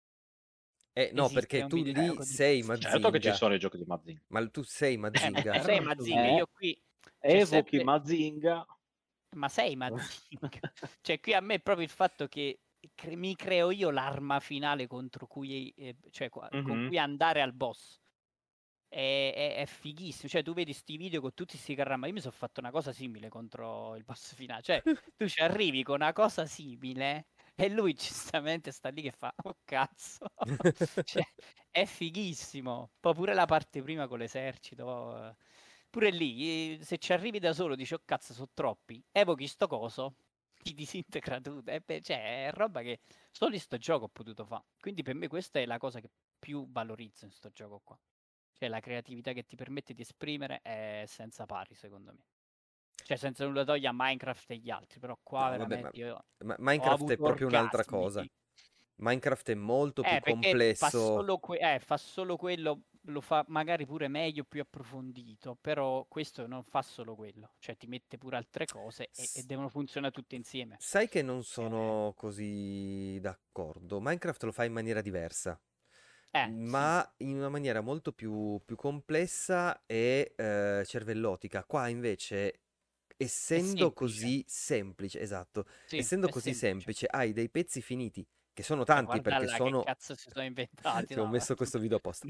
Eh, no, esiste perché un tu lì videogioco di sei Mazinga. Certo che ci Mazinga. sono i giochi di Mazinga. Ma tu sei Eh, ma tu Mazinga. sei certo. Mazinga, Eh, io qui c'è evochi sempre... Mazinga. Ma sei Mazinga? Cioè, qui a me è proprio il fatto che cre- mi creo io l'arma finale contro cui, eh, cioè, qua- con Mhm. cui andare al boss. È, è- è fighissimo. Cioè, tu vedi sti video con tutti sti carri, ma io mi sono fatto una cosa simile contro il boss finale. Cioè, tu ci arrivi con una cosa simile e lui giustamente sta lì che fa, oh cazzo. Cioè, è fighissimo. Poi pure la parte prima con l'esercito. eh, Pure lì, eh, se ci arrivi da solo, dici, oh cazzo, sono troppi. Evochi sto coso, ti disintegra tutto. E beh, cioè, è roba che solo in sto gioco ho potuto fare. Quindi per me questa è la cosa che più valorizzo in sto gioco qua. Cioè la creatività che ti permette di esprimere è senza pari, secondo me. Cioè senza nulla toglie a Minecraft e gli altri, però qua No, vabbè, ma, veramente io ma ho Minecraft è avuto proprio un'altra orgasmi. cosa. Minecraft è molto più Eh, perché fa complesso. solo, que- eh, fa solo quello, lo fa magari pure meglio, più approfondito, però questo non fa solo quello, cioè ti mette pure altre cose e, e S- devono funzionare tutte insieme. Sai che non Eh, sono così d'accordo. Minecraft lo fa in maniera diversa, eh, sì, ma in una maniera molto più, più complessa e eh, cervellotica. Qua invece, è essendo semplice, così semplice, esatto, sì, essendo è così semplice. semplice, hai dei pezzi finiti, che sono Cioè, tanti guarda perché là che sono... cazzo si sono inventati, Ti ho no? Ma messo tu- questo video apposta.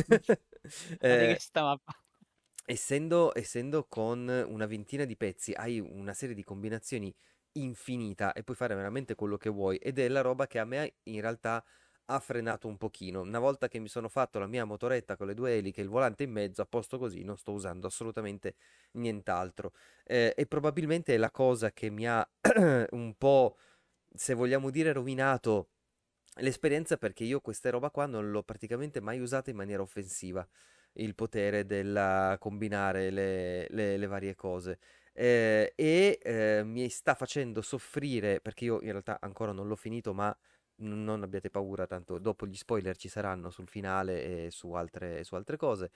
Ma di che Eh, stiamo a parlare? essendo, essendo con una ventina di pezzi, hai una serie di combinazioni infinita e puoi fare veramente quello che vuoi. Ed è la roba che a me in realtà ha frenato un pochino. Una volta che mi sono fatto la mia motoretta con le due eliche e il volante in mezzo, a posto così, non sto usando assolutamente nient'altro. Eh, e probabilmente è la cosa che mi ha un po', se vogliamo dire, rovinato l'esperienza, perché io questa roba qua non l'ho praticamente mai usata in maniera offensiva, il potere del combinare le, le- le varie cose. Eh, e eh, mi sta facendo soffrire, perché io in realtà ancora non l'ho finito, ma n- non abbiate paura, tanto dopo gli spoiler ci saranno sul finale e su altre, su altre cose.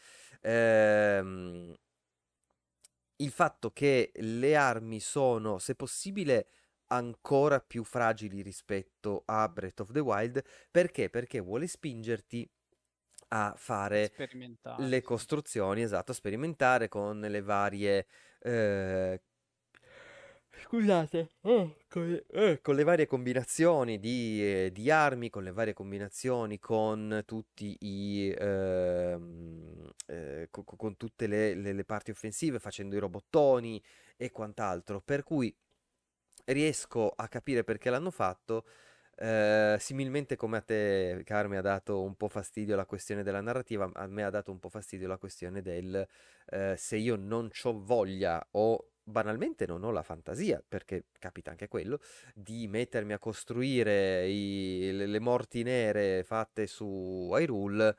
Ehm, il fatto che le armi sono, se possibile, ancora più fragili rispetto a Breath of the Wild. Perché? Perché vuole spingerti a fare Sperimentare, le sì. costruzioni, esatto, a sperimentare con le varie... eh, Scusate, oh, con, le eh, con le varie combinazioni di, eh, di armi, con le varie combinazioni, con tutti i, ehm, eh, co- co- con tutte le, le- le parti offensive, facendo i robottoni e quant'altro. Per cui riesco a capire perché l'hanno fatto. Eh, similmente come a te, Carmi, ha dato un po' fastidio la questione della narrativa, a me ha dato un po' fastidio la questione del eh, se io non ho voglia o banalmente non ho la fantasia, perché capita anche quello, di mettermi a costruire i- le, le morti nere fatte su Hyrule,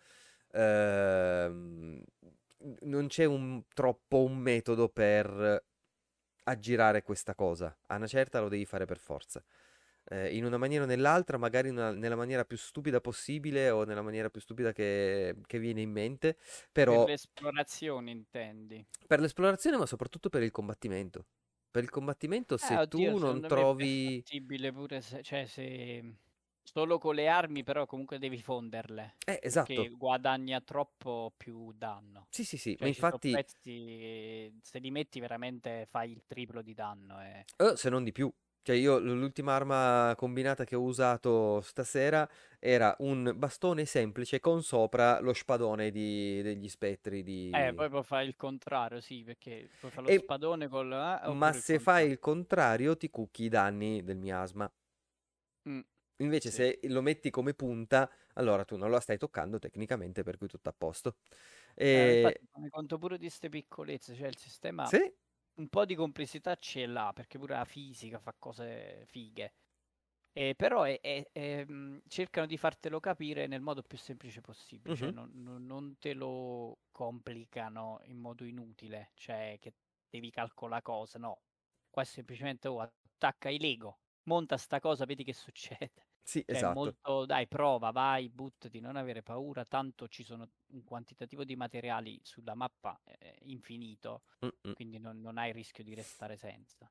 ehm, non c'è un, troppo un metodo per aggirare questa cosa. A una certa lo devi fare per forza. Eh, in una maniera o nell'altra, magari una- nella maniera più stupida possibile o nella maniera più stupida che, che viene in mente, Per però le esplorazioni intendi? per l'esplorazione, ma soprattutto per il combattimento. Per il combattimento, Eh, se oddio, tu non secondo me è trovi... fattibile pure se, cioè, se solo con le armi, però comunque devi fonderle, Eh, perché esatto. guadagna troppo più danno. Sì, sì, sì, ma Cioè, ci sono infatti, pezzi, se li metti veramente fai il triplo di danno. E... eh, se non di più. Cioè, io l- l'ultima arma combinata che ho usato stasera era un bastone semplice con sopra lo spadone di- degli spettri Eh, di... poi puoi fare il contrario, sì, perché puoi fare lo E spadone col... eh, ma oppure il se fai contrario. il contrario ti cucchi i danni del miasma. Mm, Invece sì. se lo metti come punta, allora tu non la stai toccando tecnicamente, per cui tutto a posto. Eh, E... infatti, mi conto pure di queste piccolezze, cioè il sistema Sì, un po' di complessità ce l'ha, perché pure la fisica fa cose fighe. Eh, però è- è- è, mh, cercano di fartelo capire nel modo più semplice possibile, cioè mhm, non, non- non te lo complicano in modo inutile, cioè che devi calcolare cose, no. Qua è semplicemente oh, attacca i Lego, monta sta cosa, vedi che succede. sì, Cioè, è esatto. molto, dai, prova, vai, buttati, non avere paura, tanto ci sono un quantitativo di materiali sulla mappa eh, infinito, Mm, mm. quindi non, non hai il rischio di restare senza.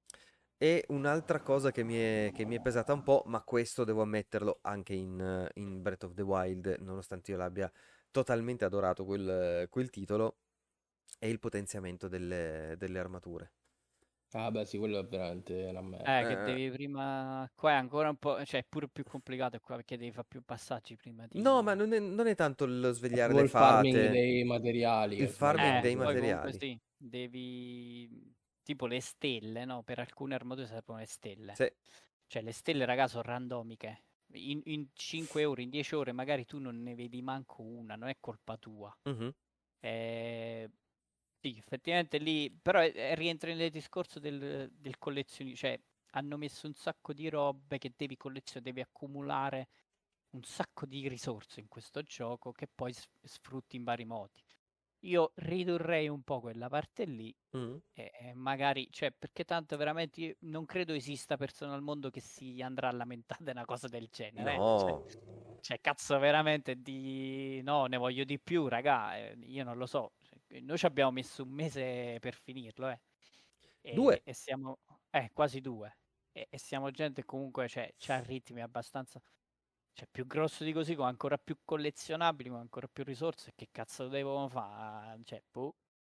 E un'altra cosa che mi è, che mi è pesata un po', ma questo devo ammetterlo anche in, eh, in Breath of the Wild, nonostante io l'abbia totalmente adorato quel, quel titolo, è il potenziamento delle, delle armature. Ah, beh, sì, quello è veramente una Eh, merda. che Eh, devi prima... Qua è ancora un po'... cioè è pure più complicato qua perché devi fare più passaggi prima no, ma di... non è, non è tanto lo È svegliare proprio le il farming fate, dei materiali il che è farming Eh, dei sbagliato. poi comunque materiali. sì, devi... tipo le stelle, no? Per alcune armature servono le stelle. Sì. Cioè le stelle, raga, sono randomiche. In, in cinque ore, in dieci ore magari tu non ne vedi manco una, non è colpa tua. Mhm. Eh, sì, effettivamente lì, però eh, eh, rientra nel discorso del, del collezionismo, cioè hanno messo un sacco di robe che devi collezionare, devi accumulare un sacco di risorse in questo gioco che poi s- sfrutti in vari modi. Io ridurrei un po' quella parte lì Mhm. e, e magari, cioè, perché tanto veramente io non credo esista persona al mondo che si andrà a lamentare di una cosa del genere, eh. Cioè, No. Cioè, cazzo, veramente di... No, ne voglio di più, raga. eh, Io non lo so. Cioè, Noi ci abbiamo messo un mese per finirlo, eh. Due. E, e siamo... Eh, quasi due. E, e siamo gente comunque, cioè, c'ha ritmi abbastanza... Cioè, più grosso di così, con ancora più collezionabili, con ancora più risorse. Che cazzo devono fare? Cioè, boh.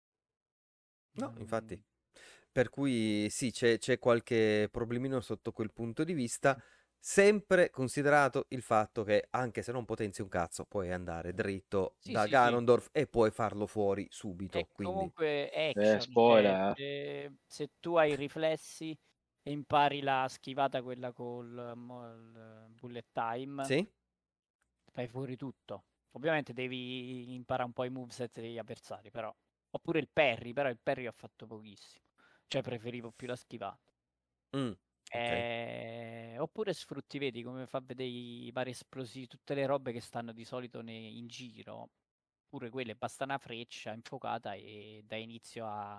No, Non- infatti. Per cui sì, c'è c'è qualche problemino sotto quel punto di vista, sempre considerato il fatto che anche se non potenzi un cazzo, puoi andare dritto Sì, da sì, sì. Ganondorf e puoi farlo fuori È subito. Quindi, comunque Eh, action, cioè spoiler, eh. se, se tu hai i riflessi e impari la schivata, quella col mo- il bullet time, sì? fai fuori tutto. Ovviamente devi imparare un po' i moveset degli avversari, però. Oppure il parry, però il parry ho fatto pochissimo. Cioè preferivo più la schivata. Mm, ok. Eh, Oppure sfrutti, vedi come fa vedere i vari esplosivi, tutte le robe che stanno di solito ne- in giro. Pure quelle, basta una freccia infuocata e dà inizio a,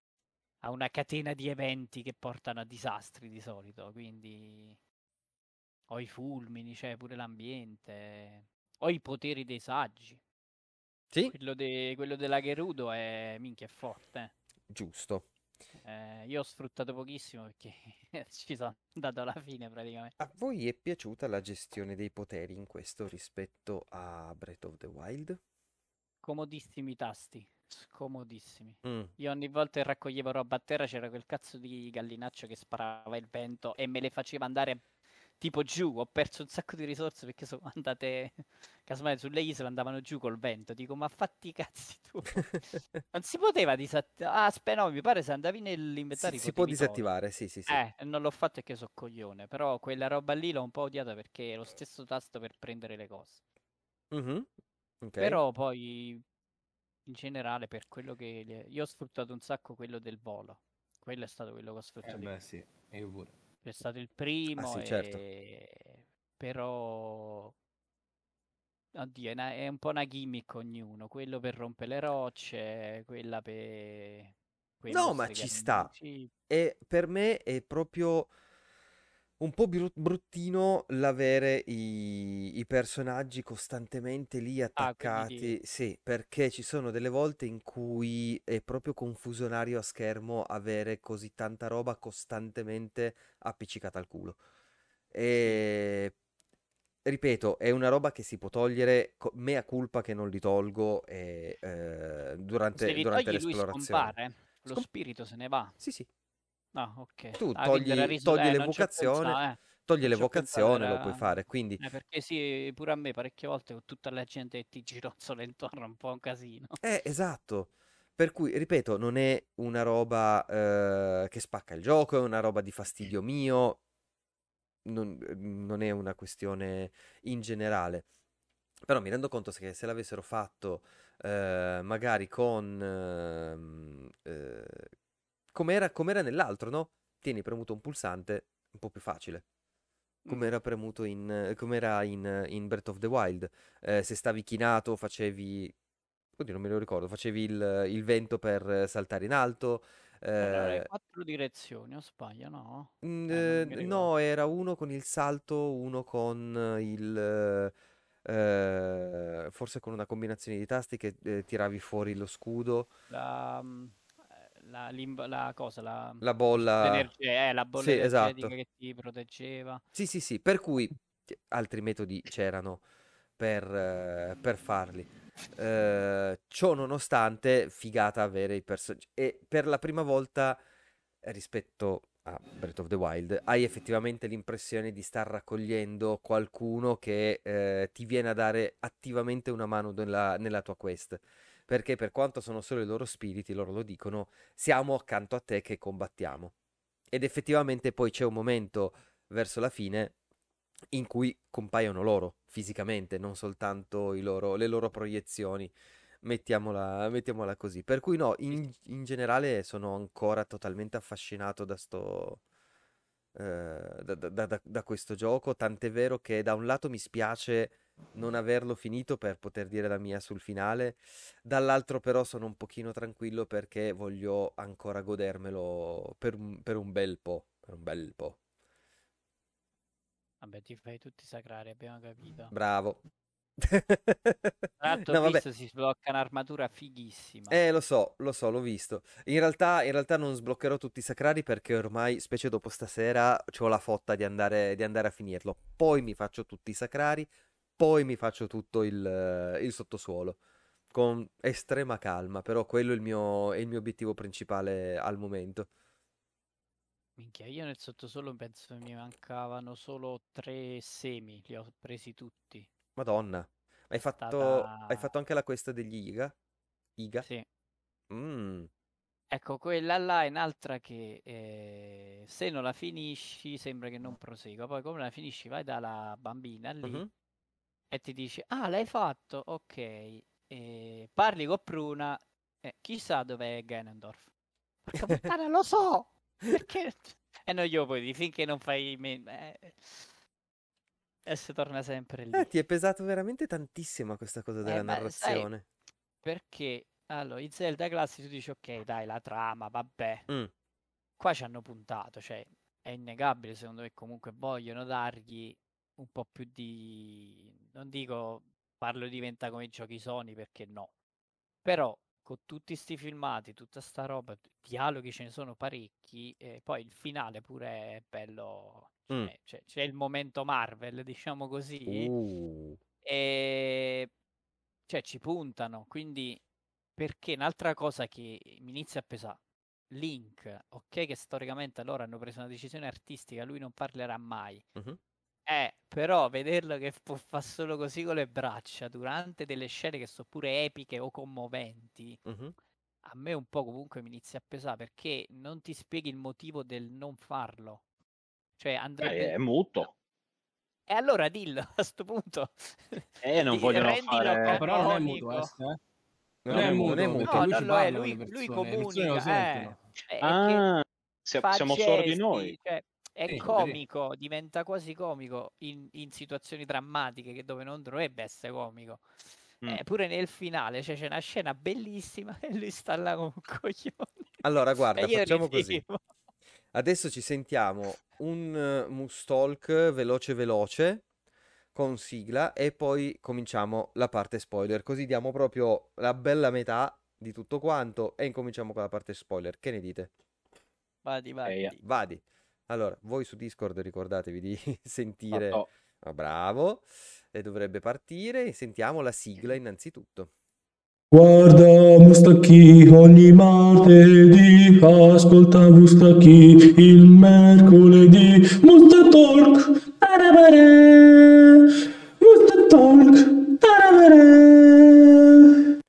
a una catena di eventi che portano a disastri di solito. Quindi ho i fulmini, cioè pure l'ambiente, ho i poteri dei saggi. Sì, Quello, de- quello della Gerudo è minchia è forte. giusto. Eh, io ho sfruttato pochissimo perché ci sono andato alla fine praticamente. A voi è piaciuta la gestione dei poteri in questo rispetto a Breath of the Wild? Comodissimi i tasti, scomodissimi. Mm. Io ogni volta che raccoglievo roba a terra c'era quel cazzo di gallinaccio che sparava il vento e me le faceva andare tipo giù. Ho perso un sacco di risorse perché sono andate, casomai sulle isole andavano giù col vento. Dico, ma fatti i cazzi tu. Non si poteva disattivare. Ah, aspetta, no, mi pare se andavi Si, nell'inventario si può potevi togliere. disattivare, sì, sì, sì. Eh, non l'ho fatto perché so coglione, però quella roba lì l'ho un po' odiata perché è lo stesso tasto per prendere le cose. Mhm, ok. Però poi in generale per quello che le- io ho sfruttato un sacco quello del volo. Quello è stato quello che ho Eh sfruttato di beh, più. sì, e io pure. È stato il Ah primo sì, certo. e però oddio, è, una- è un po' una gimmick ognuno, quello per rompere le rocce, quella per quei No, ma mostri che ci hanno. sta. Sì. E per me è proprio un po' bru- bruttino l'avere i, i personaggi costantemente lì Ah, quelli lì. attaccati. Sì, perché ci sono delle volte in cui è proprio confusionario a schermo avere così tanta roba costantemente appiccicata al culo. Sì. E ripeto, è una roba che si può togliere, co- mea culpa che non li tolgo e, eh, Se durante, li durante togli lui l'esplorazione. scompare, lo Scom- spirito se ne va. sì, sì. Ah, ok. Tu Ah, quindi era togli, riso... togli Eh, non ci ho l'evocazione, pensato, eh. togli Non ci ho pensato, l'evocazione, lo puoi era... fare. Quindi, Eh, perché sì, pure a me parecchie volte con tutta la gente che ti gironzola intorno è un po' un casino. eh, esatto. Per cui, ripeto, non è una roba eh, che spacca il gioco, è una roba di fastidio mio, non, non è una questione in generale. Però mi rendo conto che se l'avessero fatto eh, magari con... ehm, eh, com'era, com'era nell'altro, no? Tieni premuto un pulsante, un po' più facile. Come Mm. era premuto in, come era in, in Breath of the Wild. Eh, se stavi chinato facevi, oddio non me lo ricordo, facevi il, il vento per eh, saltare in alto. Erano le eh, quattro direzioni, o sbaglio, no? mm, Eh, non eh, mi ricordo. no, era uno con il salto, uno con il... eh, forse con una combinazione di tasti che eh, tiravi fuori lo scudo, La, mm, eh, la, limb- la cosa, la la bolla bolla... energe- eh, la bolla Sì, energetica esatto. che ti proteggeva. Sì, sì, sì, per cui eh, altri metodi c'erano per, eh, per farli. Eh, ciò nonostante, figata avere i personaggi. E per la prima volta eh, rispetto a Breath of the Wild, hai effettivamente l'impressione di star raccogliendo qualcuno che eh, ti viene a dare attivamente una mano nella, nella tua quest. Perché per quanto sono solo i loro spiriti, loro lo dicono, siamo accanto a te che combattiamo. Ed effettivamente poi c'è un momento verso la fine in cui compaiono loro fisicamente, non soltanto i loro- le loro proiezioni. Mettiamola, mettiamola così. Per cui no, Sì, in, in generale sono ancora totalmente affascinato da sto, eh, da, da- da- da questo gioco, tant'è vero che da un lato mi spiace non averlo finito per poter dire la mia sul finale, dall'altro però sono un pochino tranquillo perché voglio ancora godermelo per un, per un bel po', per un bel po'. Vabbè, ti fai tutti i sacrari, abbiamo capito. Bravo. Tra l'altro No, ho vabbè. visto si sblocca un'armatura fighissima. Eh, lo so, lo so, l'ho visto. In realtà, in realtà non sbloccherò tutti i sacrari perché ormai, specie dopo stasera, ho la fotta di andare, di andare a finirlo. Poi mi faccio tutti i sacrari, poi mi faccio tutto il, eh, il sottosuolo. Con estrema calma, però quello è il mio, è il mio obiettivo principale al momento. Minchia, io nel sottosuolo penso che mi mancavano solo tre semi, li ho presi tutti. Madonna. È Hai fatto, hai stata... fatto anche la quest degli Iga? Iga? Sì. Mm. Ecco, quella là è un'altra che eh, se non la finisci sembra che non prosegua. Poi come la finisci vai dalla bambina lì Mhm. e ti dice, ah, l'hai fatto? Ok. E parli con Pruna, eh, chissà dov'è Ganondorf. Porca puttana, lo so! Perché? E non glielo puoi dire, finché non fai... me- eh, e si torna sempre lì. Eh, ti è pesato veramente tantissimo questa cosa Eh, della ma sai, narrazione. perché... Allora, in Zelda classici tu dici, ok, dai, la trama, vabbè. Mm. Qua ci hanno puntato, cioè è innegabile secondo me comunque vogliono dargli un po' più di... non dico farlo diventa come i giochi Sony perché no, però con tutti sti filmati, tutta sta roba, t- dialoghi ce ne sono parecchi e poi il finale pure è bello, Mm. cioè, c'è c'è il momento Marvel, diciamo così, Uh. e cioè ci puntano, quindi perché un'altra cosa che mi inizia a pesare, Link, ok che storicamente loro hanno preso una decisione artistica, lui non parlerà mai, Mhm. eh, però vederlo che può fare solo così con le braccia durante delle scene che sono pure epiche o commoventi, Mhm. a me un po' comunque mi inizia a pesare perché non ti spieghi il motivo del non farlo. Cioè Eh, andrebbe... è muto. E allora dillo a sto punto. Eh, non Di- vogliono rendilo No, fare... però non è muto, canonico. Est, eh. Non Non è è, mu- non è muto, perché No, muto. lui ci non lo è, parla con le lui, lui persone, le persone lo comunica, eh, sentono. è è che Ah, sia- fa siamo sordi gesti, noi. cioè è Sì, sì. comico, diventa quasi comico in, in situazioni drammatiche che dove non dovrebbe essere comico. Mm. Eppure nel finale cioè, c'è una scena bellissima e lui sta là come un coglione. Allora, E guarda, io facciamo così. ridevo. Adesso ci sentiamo un uh, Mustalk veloce veloce con sigla e poi cominciamo la parte spoiler. Così diamo proprio la bella metà di tutto quanto e incominciamo con la parte spoiler. Che ne dite? Vadi, Ok, vadi. Vadi. Allora, voi su Discord ricordatevi di sentire. fatto. Ah, bravo. E dovrebbe partire. Sentiamo la sigla innanzitutto. Guarda Mustacchi ogni martedì, ascolta Mustacchi il mercoledì. Mustatalk, tarabara, Mustatalk, tarabara.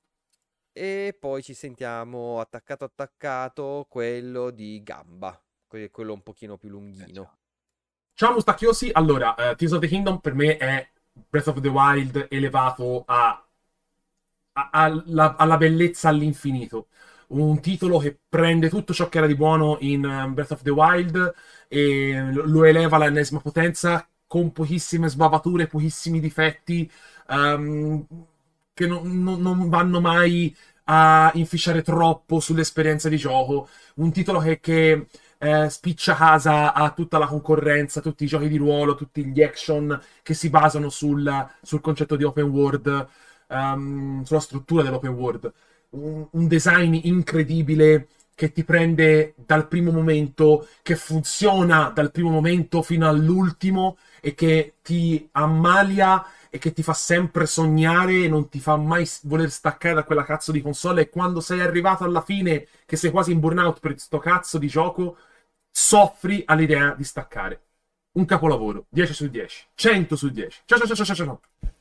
E poi ci sentiamo attaccato attaccato quello di Gamba. que- Quello un pochino più lunghino. Ciao Mustacchiosi, allora, eh, Tears of the Kingdom per me è Breath of the Wild elevato a a- alla, alla bellezza all'infinito. Un titolo che prende tutto ciò che era di buono in um, Breath of the Wild e lo lo eleva all'ennesima potenza con pochissime sbavature, pochissimi difetti um, che non, non- non vanno mai a inficiare troppo sull'esperienza di gioco. Un titolo che, che, eh, spiccia casa a tutta la concorrenza, tutti i giochi di ruolo, tutti gli action che si basano sul, sul concetto di open world, um, sulla struttura dell'open world. Un, un design incredibile che ti prende dal primo momento, che funziona dal primo momento fino all'ultimo e che ti ammalia e che ti fa sempre sognare e non ti fa mai s- voler staccare da quella cazzo di console. E quando sei arrivato alla fine, che sei quasi in burnout per sto cazzo di gioco, soffri all'idea di staccare. Un capolavoro, dieci su dieci, cento su dieci. Ciao ciao ciao ciao ciao. ciao.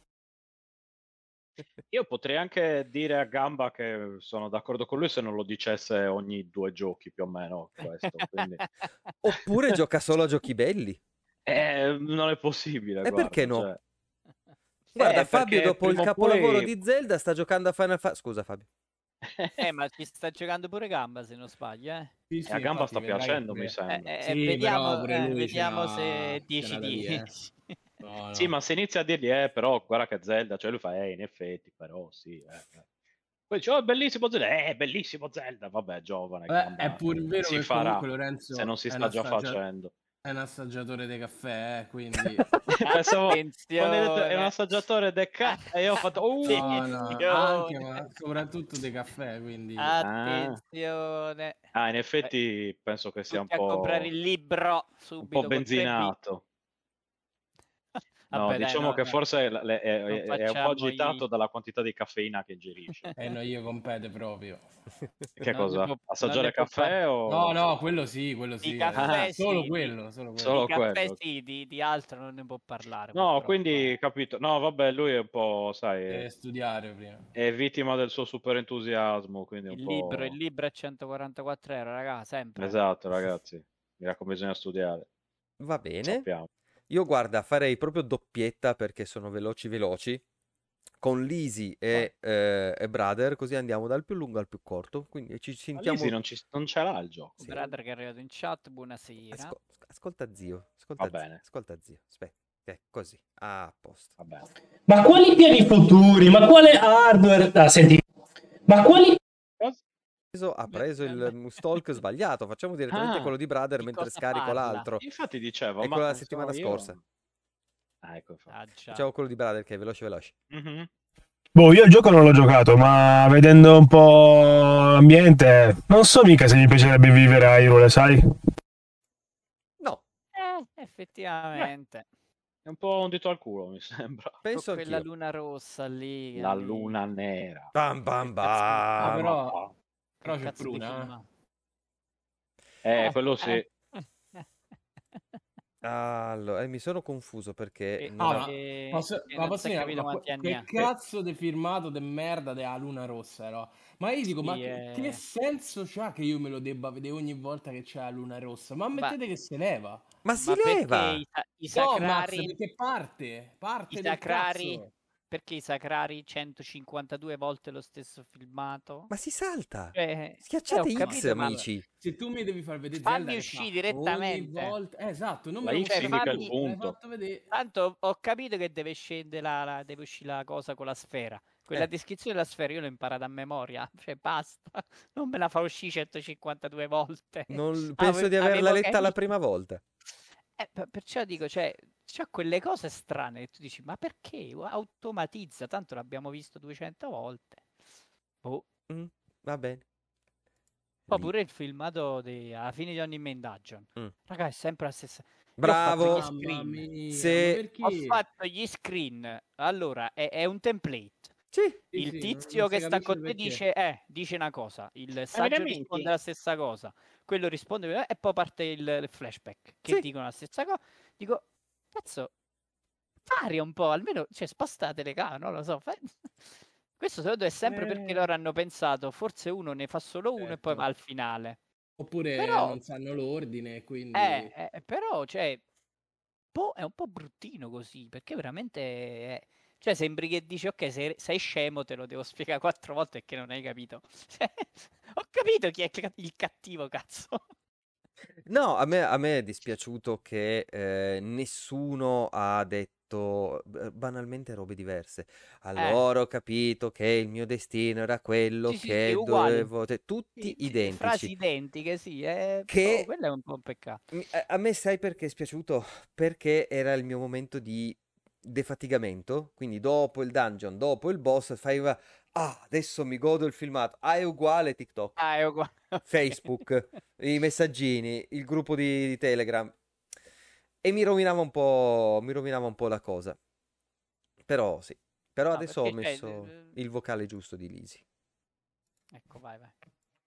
Io potrei anche dire a Gamba che sono d'accordo con lui se non lo dicesse ogni due giochi più o meno questo. Quindi... Oppure gioca solo a giochi belli. Eh, non è possibile, E perché guarda. no? Cioè... Guarda, Eh, Fabio perché dopo il prima o capolavoro poi... di Zelda sta giocando a Final Fantasy. Scusa, Fabio. Eh, ma ci sta giocando pure Gamba se non sbaglio, eh. Sì, E a sì, Gamba infatti sta vedrai che piacendo, mi pure... Eh, sembra. eh, Sì, però vediamo, pure eh, lui vediamo c'era, se dieci c'era da dire. dieci. No, Sì, no. ma se inizia a dirgli, eh, però guarda che Zelda, cioè lui fa, eh, in effetti, però sì, eh, eh. Poi dice, oh, è bellissimo Zelda, eh, è bellissimo Zelda, vabbè, giovane, Vabbè, è Gamba, pur vero si che farà, comunque se non Lorenzo si è sta una già stagione... facendo. È un assaggiatore di caffè, eh, quindi... Pensavo, quando hai detto, è un Attenzione. assaggiatore de ca... E io ho fatto... Uh, No, no, anche, Attenzione. ma soprattutto di caffè, quindi... ah, Attenzione. ah, in Eh, effetti penso che sia un tutti a comprare po', il libro un po' subito con tre B. benzinato. No, Vabbè, dai, diciamo no, che no, forse la- le- è, non è- è un po' facciamo agitato i... dalla quantità di caffeina che ingerisce. E non gli compete proprio. Che Non ne cosa? può, non Assaggiare ne può parlare. caffè No, o... no, quello sì, quello Di sì. Ah, eh, caffè Solo sì, di, quello, solo quello. di solo caffè quello. sì, di, di altro non ne può parlare No, purtroppo. quindi eh. capito. No, vabbè, lui è un po', sai, Deve è, studiare prima. è vittima del suo super entusiasmo, quindi un Il libro, il po'... libro è centoquarantaquattro euro, raga, sempre. Esatto, ragazzi. Mi raccomando, bisogna studiare. Va Lo bene. sappiamo. Io guarda, farei proprio doppietta perché sono veloci veloci. Con Lisi e, eh, e Brother, così andiamo dal più lungo al più corto. Quindi ci Ma sentiamo. Lisi non, ci, non ce l'ha il gioco. Sì. Brother che è arrivato in chat, buonasera. Asco- ascolta zio, Va ascolta zio, bene, ascolta zio. Aspetta, eh, così. Ah, a posto. va bene. Ma quali piani futuri? Ma quale hardware? Ah, senti. Ma quali... Cosa? Preso- Ha preso il stalk sbagliato. Facciamo direttamente Ah, quello di Brother di mentre cosa scarico parla? l'altro. infatti dicevo, È ma quello della non so settimana io. scorsa. Ah, ecco, infatti. Ah, già. Facciamo quello di Brother che è veloce veloce. Mhm. Boh, io il gioco non l'ho giocato, ma vedendo un po' l'ambiente, non so mica se mi piacerebbe vivere a Hyrule, sai? No, Eh, effettivamente. È un po' un dito al culo, mi sembra. penso Con quella anch'io. luna rossa lì. La lì. luna nera. Bam bam Che cazzo di- Ah, bam. però, ma- però che c'è cazzo di Pruna, eh. film? Eh, quello sì. eh. Allora, eh, mi sono confuso perché E- non Ah, ho- ma e- posso, e ma non posso si è dire, capito ma quanti que- anni che ha. cazzo di filmato de merda della Luna Rossa era? Ma io dico, ma Sì, che, eh. che senso c'ha che io me lo debba vedere ogni volta che c'è la Luna Rossa? Ma Ma- ammettete che se leva. Ma si Ma perché leva! i, sa- i No, Max, sacrari, perché parte, parte i del sacrari, cazzo. perché i sacrari centocinquantadue volte lo stesso filmato? Ma si salta! Cioè, eh, Schiacciate ho X, capito, ma amici! Se tu mi devi far vedere fammi Zelda che uscire fa direttamente. ogni volta... Eh, esatto, non La me lo X Cioè, fai indica vedere, il fammi- me l'hai punto. fatto vedere. Tanto ho capito che deve scendere la, la- deve uscire la cosa con la sfera. Quella Eh. descrizione della sfera io l'ho imparata a memoria. Cioè, basta. Non me la fa uscire centocinquantadue volte. Non Ave- penso di averla avevo letta la capito. prima volta. Eh, per- perciò dico, cioè, c'ha quelle cose strane che tu dici, ma perché? Automatizza, tanto l'abbiamo visto duecento volte. Boh. Mm, va bene. Poi Lì. pure il filmato di, alla fine di ogni main dungeon. Mm. Raga, è sempre la stessa. Io Bravo. ho fatto gli Mamma screen. mia, Se- ma perché? Ho fatto gli screen. Allora, è, è un template. Sì. Sì, Il sì, non- tizio non si che sta capisce con te perché. dice, eh, dice una cosa. Il saggio elementi. risponde la stessa cosa. Quello risponde eh, e poi parte il, il flashback che Sì. dicono la stessa cosa. Dico, cazzo, varia un po', almeno, cioè, spostate le camere, non lo so. fai- Questo secondo me è sempre perché Eh. loro hanno pensato, forse uno ne fa solo uno e poi Certo. va al finale. Oppure Però- non sanno l'ordine, quindi... Eh, eh, però, cioè, boh, è un po' bruttino così, perché veramente... è- Cioè, sembri che dici, ok, sei, sei scemo, te lo devo spiegare quattro volte perché non hai capito. Cioè, ho capito chi è il ca- il cattivo, cazzo. No, a me, a me è dispiaciuto che eh, nessuno ha detto eh, banalmente robe diverse. Allora ho capito che il mio destino era quello Sì, sì, che sì, uguali. dovevo... cioè, tutti Sì, sì, identici. frasi identiche, sì. eh, Che- oh, quello è un po' un peccato. Mi- A a me sai perché è spiaciuto? Perché era il mio momento di defatigamento, quindi dopo il dungeon, dopo il boss, fai va- ah, adesso mi godo il filmato. Ah, è uguale TikTok, Ah, è uguale. ok. Facebook, i messaggini, il gruppo di, di Telegram. E mi rovinava un po', mi rovinava un po' la cosa. Però sì, però No, adesso ho perché, cioè, messo eh, il vocale giusto di Lisi. Ecco, vai, vai.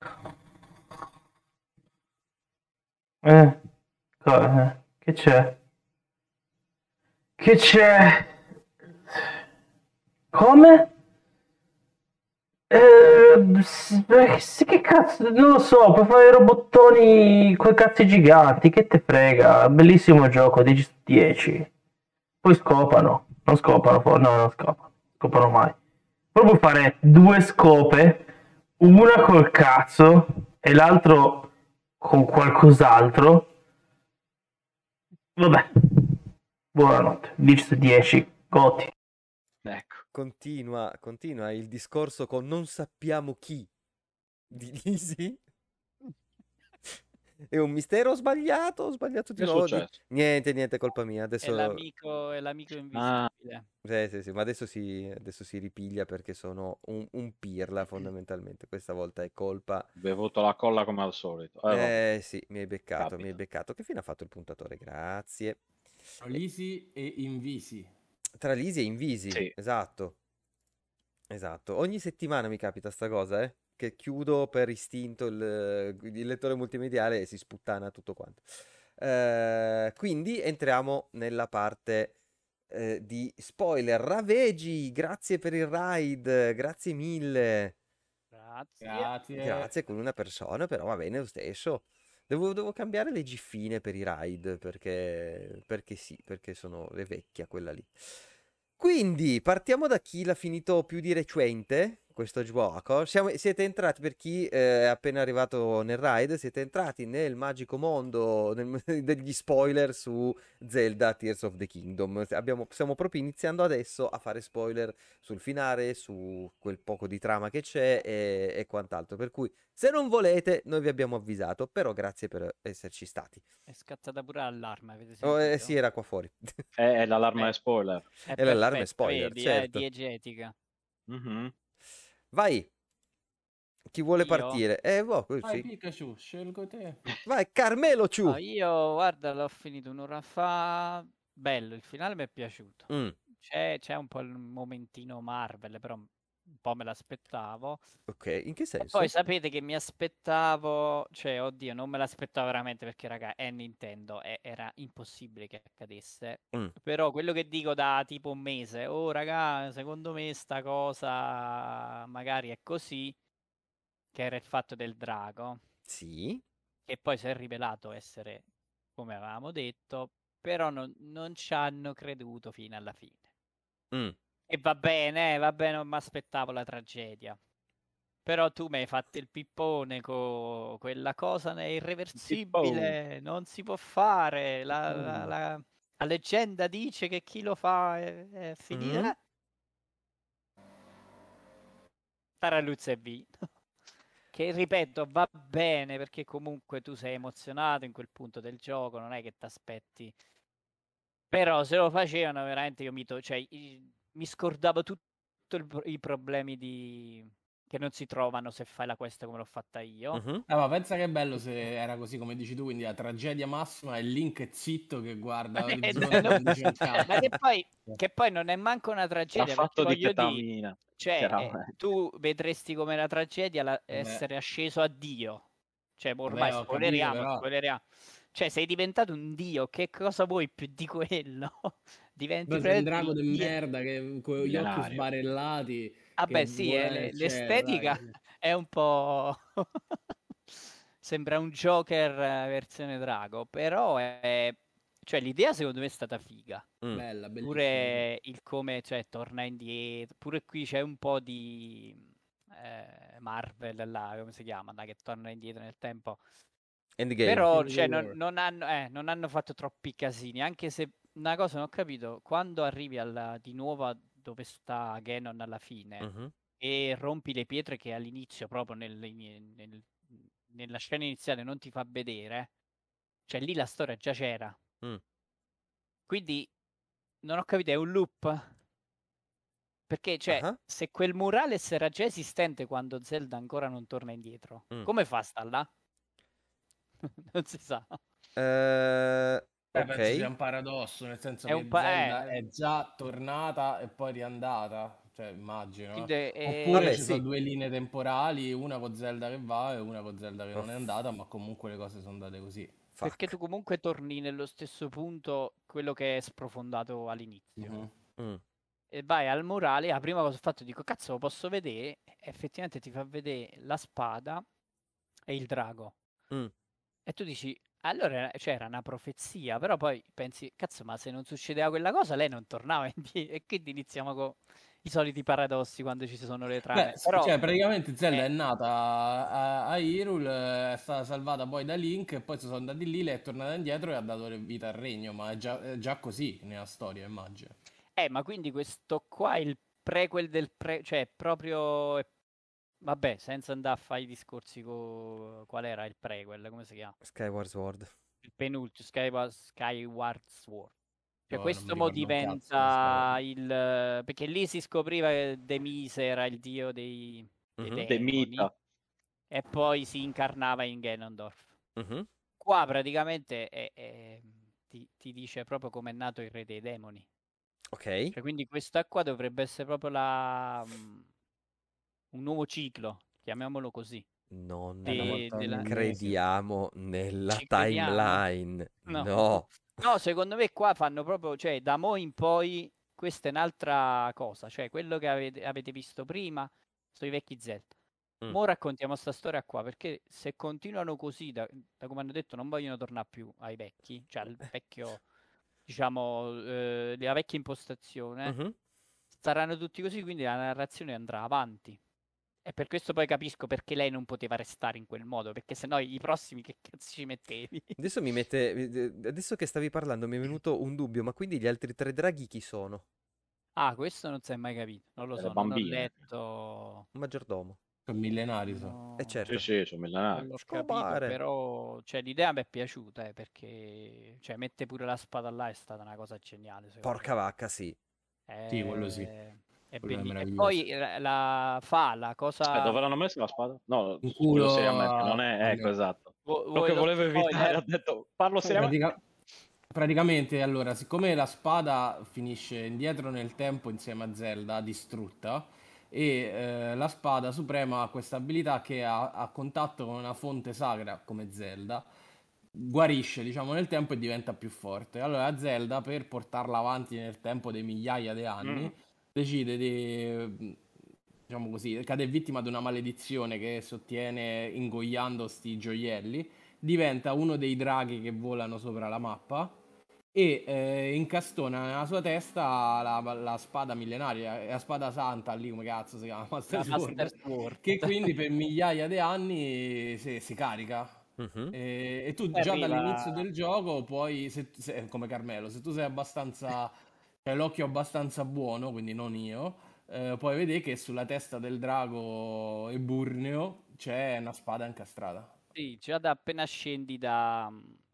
Eh, co- eh, che c'è? Che c'è? Come? Eh, s- eh, sì, che cazzo, non lo so, puoi fare i robottoni con cazzi giganti, che te frega, bellissimo gioco, dieci su dieci. Poi scopano, non scopano, for- no, non scopano, scopano mai. Poi puoi fare due scope, una col cazzo e l'altro con qualcos'altro. Vabbè, buonanotte, dieci su dieci, goti. Ecco. Continua, continua il discorso con non sappiamo chi di Lisi. È un mistero, ho sbagliato, ho sbagliato di Che è nuovo. di- successo? Niente, niente, è colpa mia. È Adesso... l'amico, è l'amico Ah, invisibile. Sì, sì, sì, ma adesso si, adesso si ripiglia perché sono un, un pirla fondamentalmente. Questa volta è colpa... bevuto la colla come al solito. Eh, vabbè, Eh sì, mi hai beccato, mi hai capita. beccato. Che fine ha fatto il puntatore? Grazie. E- Lisi e Invisi. Tra Lisi e Invisi, Sì, esatto, esatto. Ogni settimana mi capita sta cosa, eh? Che chiudo per istinto il, il lettore multimediale e si sputtana tutto quanto. Eh, quindi entriamo nella parte eh, di spoiler. Ravegi, grazie per il ride, grazie mille. Grazie. Grazie. Grazie con una persona, però va bene lo stesso. Devo, devo cambiare le giffine per i ride perché, perché sì, perché sono le vecchia quella lì. Quindi partiamo da chi l'ha finito più di recente questo gioco. Siamo- siete entrati, per chi eh, è appena arrivato nel ride, siete entrati nel magico mondo nel- degli spoiler su Zelda Tears of the Kingdom. Abbiamo- stiamo proprio iniziando adesso a fare spoiler sul finale, su quel poco di trama che c'è e, e quant'altro. Per cui, se non volete, noi vi abbiamo avvisato, però grazie per esserci stati. È scattata pure l'allarme, avete Oh, eh, sentito? sì, era qua fuori. è, è l'allarme Eh, spoiler. è E l'allarme perfetta, spoiler, vedi, è certo. diegetica. Mhm. Vai, chi vuole Io? partire? Eh, boh, Vai così. Pikachu, scelgo te. Vai, Carmelo Ciu. No, io, guarda, l'ho finito un'ora fa. Bello, il finale mi è piaciuto. Mm, C'è, c'è un po' il momentino Marvel, però un po' me l'aspettavo. ok, in che E poi senso? sapete che mi aspettavo, cioè, oddio, non me l'aspettavo veramente perché, raga, è Nintendo, e- era impossibile che accadesse. Mm, Però quello che dico da tipo un mese, oh, raga, secondo me sta cosa magari è così, che era il fatto del drago, sì. che poi si è rivelato essere come avevamo detto, però non, non ci hanno creduto fino alla fine. Mm, E va bene, eh, va bene, non mi aspettavo la tragedia. Però tu mi hai fatto il pippone con quella cosa è Tipo, irreversibile, non si può fare. La, la- tipo. la- la leggenda dice che chi lo fa è, è mm. finita. Taraluzza e vino. Che ripeto, va bene perché comunque tu sei emozionato in quel punto del gioco, non è che ti aspetti. Però se lo facevano veramente io mi, to- cioè, i- mi scordavo tutto il pro- i problemi di... che non si trovano se fai la quest come l'ho fatta io. Mhm. Ah, ma pensa che bello se era così come dici tu, quindi la tragedia massima è Link è zitto che guarda Eh, l'orizzonte e no, non dice un ma che cazzo. poi, che poi non è manco una Era tragedia, perché fatto di voglio dire, ketamina, cioè, eh, chiaramente. tu vedresti come una tragedia la- Vabbè, essere asceso a Dio. Cioè, ormai vabbè, ho capito, spoileriamo, però spoileriamo. Cioè, sei diventato un Dio, che cosa vuoi più di quello? Diventi poi sei un praticamente drago il di Dio. merda che con gli occhi Millenario. sbarellati che Vabbè, sì, è vuole, le- cioè, dai. l'estetica è un po'... Sembra un Joker eh, versione drago, però è... Cioè, l'idea secondo me è stata figa. Mm. Bella, bellissima, sì. Pure il come, cioè, torna indietro. Pure qui c'è un po' di eh, Marvel, là, come si chiama, là, che torna indietro nel tempo. Endgame. Però, Infinity cioè, non, War. non hanno, eh, non hanno fatto troppi casini, anche se una cosa non ho capito, quando arrivi alla, di nuovo a dove sta Ganon alla fine Mhm. e rompi le pietre che all'inizio, proprio nel- nel- nella scena iniziale, non ti fa vedere, cioè lì la storia già c'era. Mm. Quindi non ho capito, è un loop? Perché, cioè, Ah, se quel murales era già esistente quando Zelda ancora non torna indietro, mm. come fa a sta là? Non si sa. Eh, Eh, penso sia ok. un paradosso, nel senso È un che pa- Zelda eh, è già tornata e poi riandata, cioè immagino. quindi, eh. Oppure eh, Vabbè, ci sono sì. due linee temporali, una con Zelda che va e una con Zelda che non è Uff, andata, ma comunque le cose sono andate così. perché fuck. tu comunque torni nello stesso punto, quello che è sprofondato all'inizio. Mhm. Mm. E vai al murale, la prima cosa che ho fatto, dico, cazzo, lo posso vedere? E effettivamente ti fa vedere la spada e il drago. Mm. E tu dici, allora cioè, era una profezia, però poi pensi, cazzo, ma se non succedeva quella cosa, lei non tornava indietro. E quindi iniziamo con i soliti paradossi quando ci sono le Beh, trame. s- Però, cioè praticamente Zelda eh, è nata a, a Hyrule, è stata salvata poi da Link e poi si sono andati lì, lei è tornata indietro e ha dato vita al regno, ma è già, è già così nella storia, immagino. eh, ma quindi questo qua è il prequel del pre... cioè, proprio... vabbè, senza andare a fare i discorsi con qual era il prequel, come si chiama? Skyward Sword. Il penultimo, Skyward, Skyward Sword. Cioè, No, non mi questo mo ricordo un cazzo di diventa Skyward. il... perché lì si scopriva che Demise era il dio dei, dei Mhm, De demoni Mita. e poi si incarnava in Ganondorf. mhm. Qua praticamente è- è- ti, ti dice proprio come è nato il re dei demoni. Ok, Cioè, quindi questa qua dovrebbe essere proprio la, mm, un nuovo ciclo, chiamiamolo così. non È una de- volta ogni della... mese. crediamo nella Ci crediamo? timeline. No. No. No, secondo me qua fanno proprio, cioè da mo' in poi questa è un'altra cosa, cioè quello che avete, avete visto prima sui vecchi Zelda. Mm. Mo' raccontiamo sta storia qua, perché se continuano così, da, da come hanno detto, non vogliono tornare più ai vecchi, cioè al vecchio, diciamo, eh, la vecchia impostazione, Mhm. saranno tutti così, quindi la narrazione andrà avanti. E per questo poi capisco perché lei non poteva restare in quel modo, perché sennò i prossimi che cazzo ci mettevi? Adesso mi mette. eh, Adesso che stavi parlando mi è venuto un dubbio, ma quindi gli altri tre draghi chi sono? Ah, questo non si è mai capito, non lo Delle so, non ho bambine. letto, Un maggiordomo. Sono millenari, so. E no, Sì, certo. sì, sono non millenari. l'ho capito, Scomare. però cioè, l'idea mi è piaciuta, eh, perché cioè, mette pure la spada là è stata una cosa geniale, secondo Porca me. vacca, sì. Sì, quello sì. È, è Quello è belli- E meraviglioso. poi la, la fa la Aspetta, cosa... dove l'hanno messa la spada? No, Un chiedo culo seriamente, a... non è... a Ecco, Link. esatto. Vu- Quello Vuoi che lo volevo evitare, spoiler? ha detto, parlo seriamente. Pratica- Praticamente, allora, siccome la spada finisce indietro nel tempo insieme a Zelda, distrutta, e eh, la spada suprema ha questa abilità che a, a contatto con una fonte sacra, come Zelda, guarisce, diciamo, nel tempo e diventa più forte. Allora Zelda, per portarla avanti nel tempo dei migliaia di Mm. anni, decide di, diciamo così, cade vittima di una maledizione che sottiene ingoiando sti gioielli, diventa uno dei draghi che volano sopra la mappa e eh, incastona nella sua testa la, la spada millenaria, la spada santa lì, come cazzo si chiama, Master La Master Sword, Sword. che quindi per migliaia di anni si, si carica. Mhm. E, e tu Poi già arriva... dall'inizio del gioco puoi, se, se- come Carmelo, se tu sei abbastanza, hai l'occhio abbastanza buono, quindi non io, eh, puoi vedere che sulla testa del drago eburneo c'è una spada incastrata. Sì, già da appena scendi da,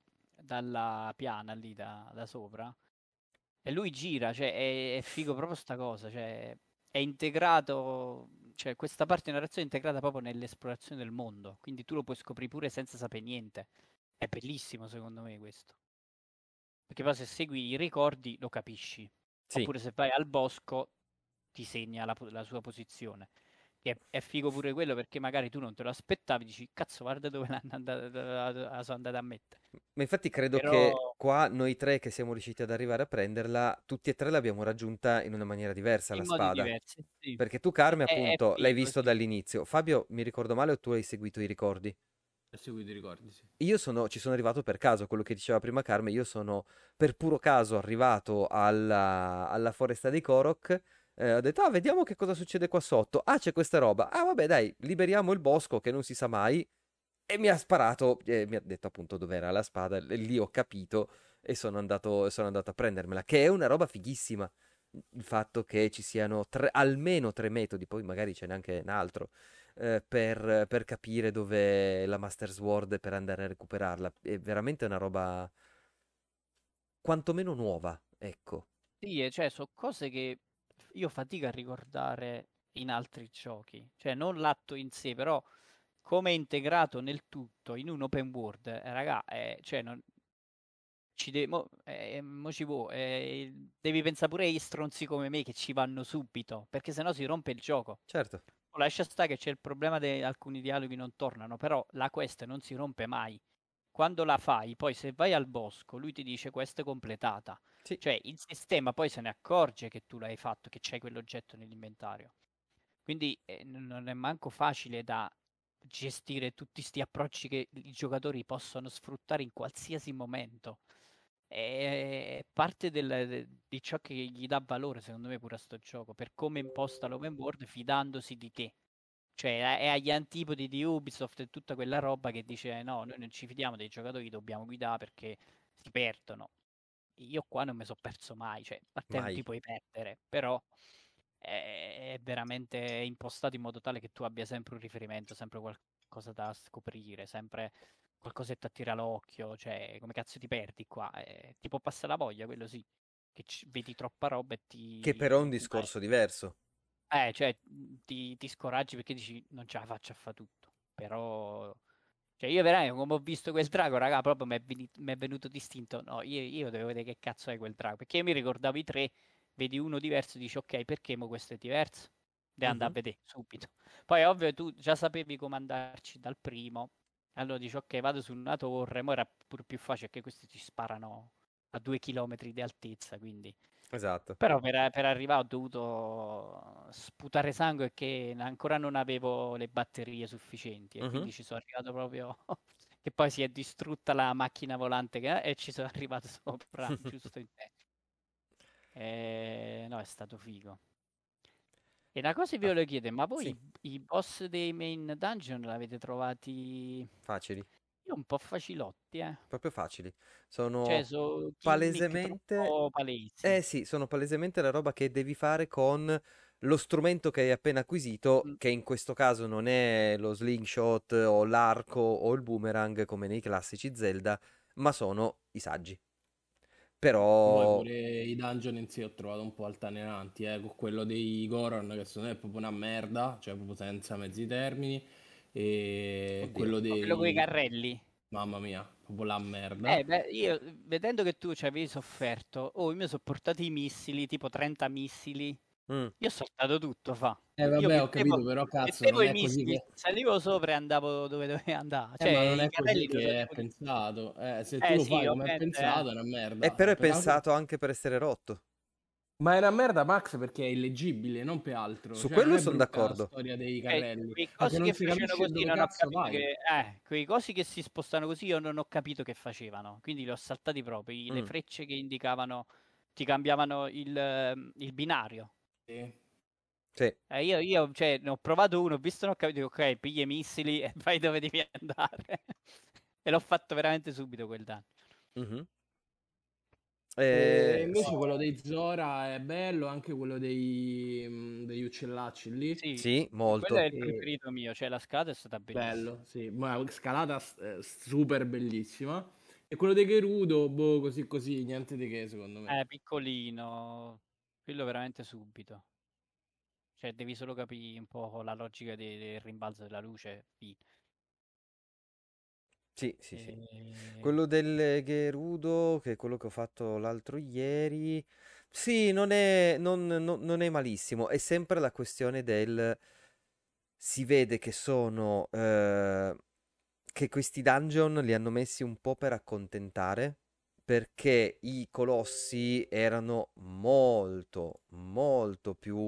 dalla piana lì da, da sopra, e lui gira, cioè è, è figo proprio sta cosa, cioè è integrato, cioè questa parte di narrazione è integrata proprio nell'esplorazione del mondo, quindi tu lo puoi scoprire pure senza sapere niente. È bellissimo secondo me questo, perché poi se segui i ricordi lo capisci, Sì. oppure se vai al bosco ti segna la, po- la sua posizione. Che è, è figo pure quello perché magari tu non te lo aspettavi, dici cazzo guarda dove l'hanno andata, sono andata a mettere. Ma infatti credo che Però qua noi tre che siamo riusciti ad arrivare a prenderla, tutti e tre l'abbiamo raggiunta in una maniera diversa la in modi spada. diversi, sì. Perché tu, È, Carme, è- è appunto, l'hai figo, visto sì. dall'inizio. Fabio, mi ricordo male o tu hai seguito i ricordi? E seguito i ricordi, sì. Io sono, ci sono arrivato per caso, quello che diceva prima Carme, io sono per puro caso arrivato alla, alla foresta dei Korok, eh, ho detto, ah, vediamo che cosa succede qua sotto. Ah, c'è questa roba. Ah, vabbè, dai, liberiamo il bosco che non si sa mai. E mi ha sparato, e mi ha detto appunto dov'era la spada, e lì ho capito e sono andato, sono andato a prendermela, che è una roba fighissima. Il fatto che ci siano tre- almeno tre metodi, poi magari ce n'è anche un altro, eh, per, per capire dove è la Master Sword e per andare a recuperarla. È veramente una roba quantomeno nuova, ecco. Sì, e cioè, sono cose che io fatico a ricordare in altri giochi. Cioè, non l'atto in sé, però come è integrato nel tutto in un open world, eh, raga, eh, cioè, non, ci de- mo, eh, mo ci vuoi, eh, devi pensare pure agli stronzi come me che ci vanno subito, perché sennò si rompe il gioco. Certo, Lascia stare che c'è il problema di alcuni dialoghi non tornano, però la quest non si rompe mai. Quando la fai, poi se vai al bosco, lui ti dice questa è completata. sì, Cioè il sistema poi se ne accorge che tu l'hai fatto, che c'hai quell'oggetto nell'inventario. Quindi eh, n- non è manco facile da gestire tutti questi approcci che i giocatori possono sfruttare in qualsiasi momento. È parte del- de- di ciò che gli dà valore, secondo me, pure a sto gioco, per come imposta l'open world fidandosi di te. Cioè, è è agli antipodi di Ubisoft e tutta quella roba che dice: no, noi non ci fidiamo dei giocatori, dobbiamo guidare perché si perdono. Io qua non mi sono perso mai, cioè, a te non mai. ti puoi perdere, però è, è veramente impostato in modo tale che tu abbia sempre un riferimento, sempre qualcosa da scoprire, sempre qualcosa che ti attira l'occhio, cioè come cazzo ti perdi qua? Eh, ti può passare la voglia, quello sì, che ci- vedi troppa roba e Che però è un ti... discorso diverso. Eh, cioè, ti, ti scoraggi perché dici non ce la faccio a fare tutto. Però, cioè, io veramente, come ho visto quel drago, raga, proprio mi è, veni- mi è venuto distinto. No, io, io devo vedere che cazzo è quel drago. Perché io mi ricordavo i tre, vedi uno diverso, dici ok, perché mo questo è diverso? Devi andare a Mhm. vedere subito. Poi, è ovvio, tu già sapevi come andarci dal primo. Allora dici ok, vado su una torre, ma era pure più facile che questi ti sparano a due chilometri di altezza, quindi... Esatto. Però per, per arrivare ho dovuto sputare sangue che ancora non avevo le batterie sufficienti e Mhm. quindi ci sono arrivato proprio che poi si è distrutta la macchina volante che- e ci sono arrivato sopra giusto in tempo. E, no, è stato figo. E una cosa vi Ah, volevo chiedere, ma voi sì, i, i boss dei main dungeon l'avete trovati facili. io un po' facilotti, eh? Proprio facili. Cioè, Sono sono gimmick palesemente... troppo palesi. Eh sì, sono palesemente la roba che devi fare con lo strumento che hai appena acquisito, Mm, che in questo caso non è lo slingshot o l'arco o il boomerang come nei classici Zelda, ma sono i saggi. Poi Però, pure i dungeon in sé ho trovato un po' altalenanti, eh, con quello dei Goron che secondo me è proprio una merda, cioè proprio senza mezzi termini, e oddio, quello ma quello con i dei... carrelli. Mamma mia, proprio la Eh, merda. beh, io vedendo che tu ci avevi sofferto, oh, io mi sono portato i missili, tipo trenta missili. mm, Io ho saltato tutto, fa. Eh Io vabbè, ho mettevo, capito, però cazzo, mettevo non i è così missili, che... salivo sopra e andavo dove dovevo andare. Eh, Cioè, ma non i è così carrelli li che è usatevo lì. pensato. Eh, se tu Eh lo sì, fai come è ovviamente. eh. pensato è una e merda. però è Per altro- pensato anche per essere rotto. Ma è una merda, Max, perché è illeggibile, non per altro. Su Cioè, non quello è sono brutta la d'accordo. storia dei Eh, carrelli, quei ma che cosi non che si facevano capisce così dove non ho cazzo capito vai. che... Eh, quei cosi che si spostano così io non ho capito che facevano. Quindi li ho saltati proprio. i- Le Mm, frecce che indicavano, ti cambiavano il, ehm, il binario. Sì. sì. Eh, io, io, cioè, ne ho provato uno, ho visto, non ho capito, dico, ok, piglia i missili e vai dove devi andare. E l'ho fatto veramente subito quel danno. Mhm. E Eh, sì, invece quello dei Zora è bello, anche quello dei, mm, degli uccellacci lì. Sì, sì, quello è molto. il E preferito mio, cioè la scala è stata bellissima. bello, sì. Ma scalata eh, super bellissima. E quello dei Gerudo, boh, così così, niente di che, secondo me. È piccolino, quello veramente subito. Cioè, devi solo capire un po' la logica de- del rimbalzo della luce. Fine. Sì, sì, sì. E... Quello del Gerudo, che è quello che ho fatto l'altro ieri, sì, non è, non, non- non è malissimo. È sempre la questione del... Si vede che sono... eh, che questi dungeon li hanno messi un po' per accontentare, perché i colossi erano molto, molto più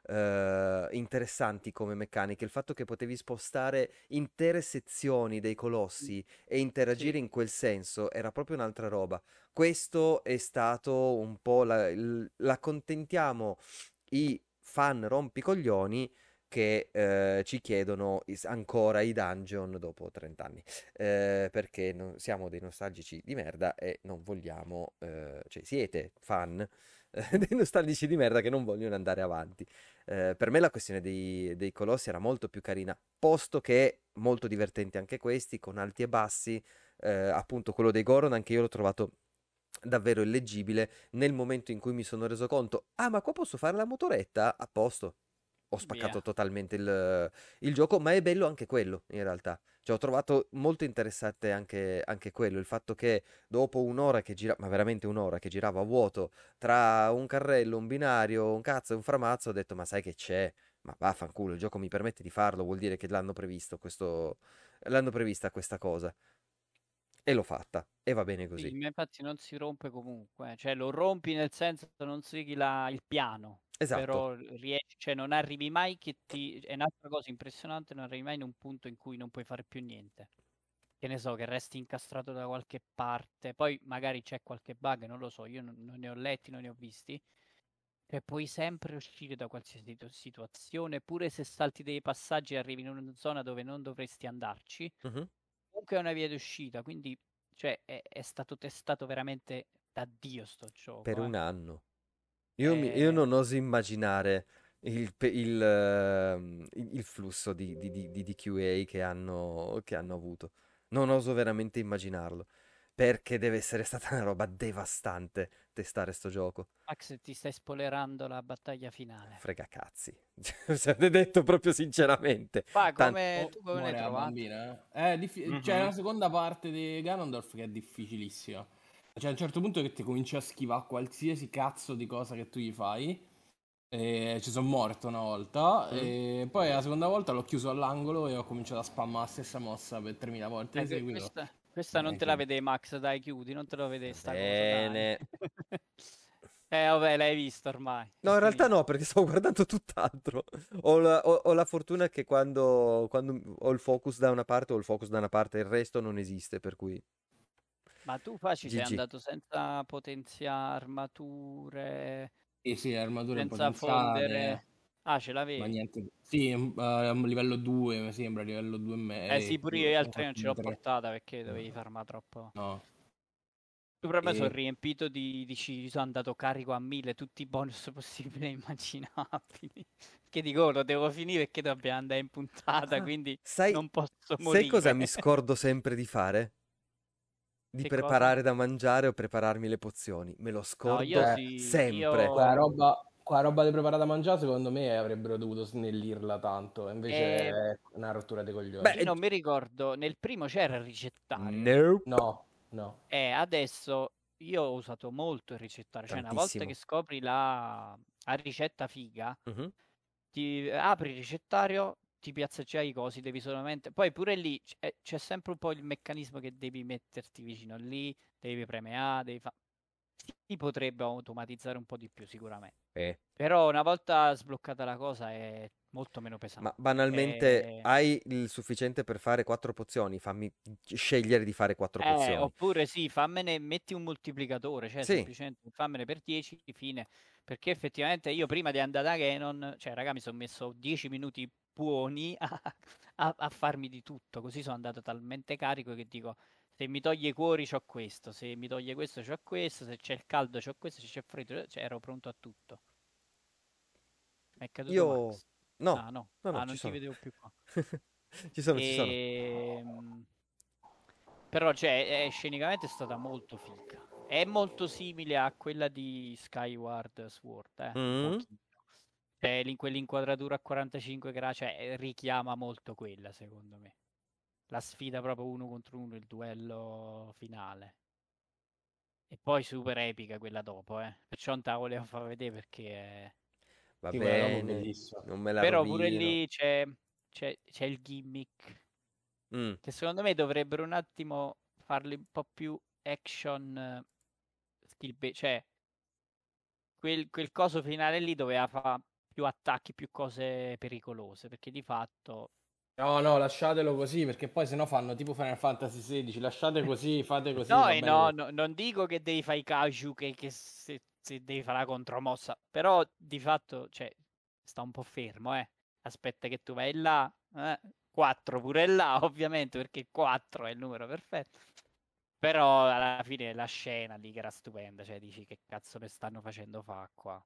eh, interessanti come meccaniche. Il fatto che potevi spostare intere sezioni dei colossi e interagire Sì, in quel senso era proprio un'altra roba. Questo è stato un po' la, il- l'accontentiamo i fan rompicoglioni che eh, ci chiedono is- ancora i dungeon dopo trenta anni. Eh, perché no- siamo dei nostalgici di merda e non vogliamo, eh, cioè siete fan eh, dei nostalgici di merda che non vogliono andare avanti. Eh, per me la questione dei, dei colossi era molto più carina, posto che molto divertenti anche questi, con alti e bassi. Eh, appunto quello dei Goron anche io l'ho trovato davvero illeggibile nel momento in cui mi sono reso conto, ah ma qua posso fare la motoretta, a posto. Ho via. spaccato totalmente il, il gioco, ma è bello anche quello in realtà. Cioè, ho trovato molto interessante anche, anche quello, il fatto che dopo un'ora che girava, ma veramente un'ora che girava a vuoto, tra un carrello, un binario, un cazzo e un framazzo, ho detto, ma sai che c'è? Ma vaffanculo, il gioco mi permette di farlo, vuol dire che l'hanno previsto, questo... l'hanno prevista questa cosa. E l'ho fatta, e va bene così. Sì, ma infatti non si rompe comunque, cioè lo rompi nel senso che non segui la- il piano, Esatto. però riesci, cioè non arrivi mai che ti... È un'altra cosa impressionante, non arrivi mai in un punto in cui non puoi fare più niente. Che ne so, che resti incastrato da qualche parte, poi magari c'è qualche bug, non lo so, io non, non ne ho letti, non ne ho visti, e puoi sempre uscire da qualsiasi situ- situazione, pure se salti dei passaggi e arrivi in una zona dove non dovresti andarci, Mhm. comunque è una via d'uscita, quindi cioè, è, è stato testato veramente da Dio sto Per gioco, eh. un anno. Io, mi- io Eh, non oso immaginare il, pe- il, ehm, il- il flusso di, di- di- di- di Q A che hanno, che hanno avuto. Non oso veramente immaginarlo, perché deve essere stata una roba devastante testare sto gioco. Max, ti stai spoilerando la battaglia finale. Frega cazzi, se ne detto proprio sinceramente. Ma Tan- come Oh, tu come l'hai muore la trovato? bambina, eh? È diffi- Mhm. C'è la seconda parte di Ganondorf che è difficilissima. Cioè, a un certo punto che ti cominci a schivare qualsiasi cazzo di cosa che tu gli fai. E ci sono morto una volta. Mm? E poi la seconda volta l'ho chiuso all'angolo e ho cominciato a spammare la stessa mossa per tremila volte Eh, di que- seguito. questa, questa non Eh, te la che- vede Max, dai, chiudi, non te lo vede Va sta cosa, dai. bene. Eh, vabbè, l'hai visto ormai. No, è in realtà finito. no, perché stavo guardando tutt'altro. Ho la, ho- ho la fortuna che quando, quando ho il focus da una parte, ho il focus da una parte, il resto non esiste, per cui Ma tu fa ci sei G G. andato senza potenziare armature, Sì, sì, armature senza potenziate, fondere. Ah, ce ma l'avevi? niente. Sì, eh, a livello due, mi sembra, livello due e me- Eh sì, eh, pure io due, gli ho altri non fatto ce l'ho tre. portata perché dovevi farma troppo. No. Tu per me sono E riempito di, di ci sono andato carico a mille, tutti i bonus possibili e immaginabili. Che dico, lo devo finire perché dobbiamo andare in puntata, Ah, quindi sai, non posso sai cosa morire. mi scordo sempre di fare? Di Che cosa? preparare da mangiare o prepararmi le pozioni. Me lo No, io scordo eh, sì, sempre. quella io... roba, quella roba di preparata da mangiare, secondo me avrebbero dovuto snellirla tanto. Invece eh, è una rottura dei Beh, coglioni. io eh, non mi ricordo, nel primo c'era il ricettario. nope. No, no. E adesso io ho usato molto il ricettario, cioè una volta che Tantissimo. scopri la, la ricetta figa, Mhm. ti apri il ricettario, ti piazza già i cosi, devi solamente... Poi pure lì c- eh, c'è sempre un po' il meccanismo che devi metterti vicino lì, devi premere A, devi fare... Si potrebbe automatizzare un po' di più sicuramente. Eh. Però una volta sbloccata la cosa è molto meno Ma pesante. banalmente E... hai il sufficiente per fare quattro pozioni? Fammi scegliere di fare quattro Eh, pozioni. oppure sì, fammene, metti un moltiplicatore, cioè Sì, semplicemente fammene per dieci, fine. Perché effettivamente io prima di andare da Canon, cioè raga, mi sono messo dieci minuti buoni a, a- a farmi di tutto, così sono andato talmente carico che dico, se mi toglie i cuori c'ho questo, se mi toglie questo c'ho questo, se c'è il caldo c'ho questo, se c'è freddo, cioè ero pronto a tutto. Mi è caduto io... Max. No, Ah no, no, no, ah ci non ti sono. vedevo più qua. Ci sono, ci sono. Ehm... Però, cioè, è, scenicamente è stata molto figa. È molto simile a quella di Skyward Sword, eh, un Mm. pochino. Cioè, l'in- quell'inquadratura a quarantacinque gradi, cioè, richiama molto quella, secondo me. La sfida proprio uno contro uno, il duello finale. E poi super epica quella dopo, eh. Perciò non te la volevo far vedere perché... è- Va Sì, quella roba è bene, bellissima. non me la Però pure rovino. lì c'è, c'è, c'è il gimmick. Mm. Che secondo me dovrebbero un attimo farli un po' più action eh, skill ba- cioè quel, quel coso finale lì doveva fare più attacchi, più cose pericolose, perché di fatto No, no, lasciatelo così perché poi sennò fanno tipo Final Fantasy sedici. Lasciate così, fate così, no, va e bene no, così. no, non dico che devi fare i kaiju che, che se, se devi fare la contromossa, però di fatto cioè, sta un po' fermo, eh. Aspetta che tu vai là, eh, quattro pure là, ovviamente, perché quattro è il numero perfetto. Però alla fine la scena lì che era stupenda, cioè dici che cazzo mi stanno facendo fa qua.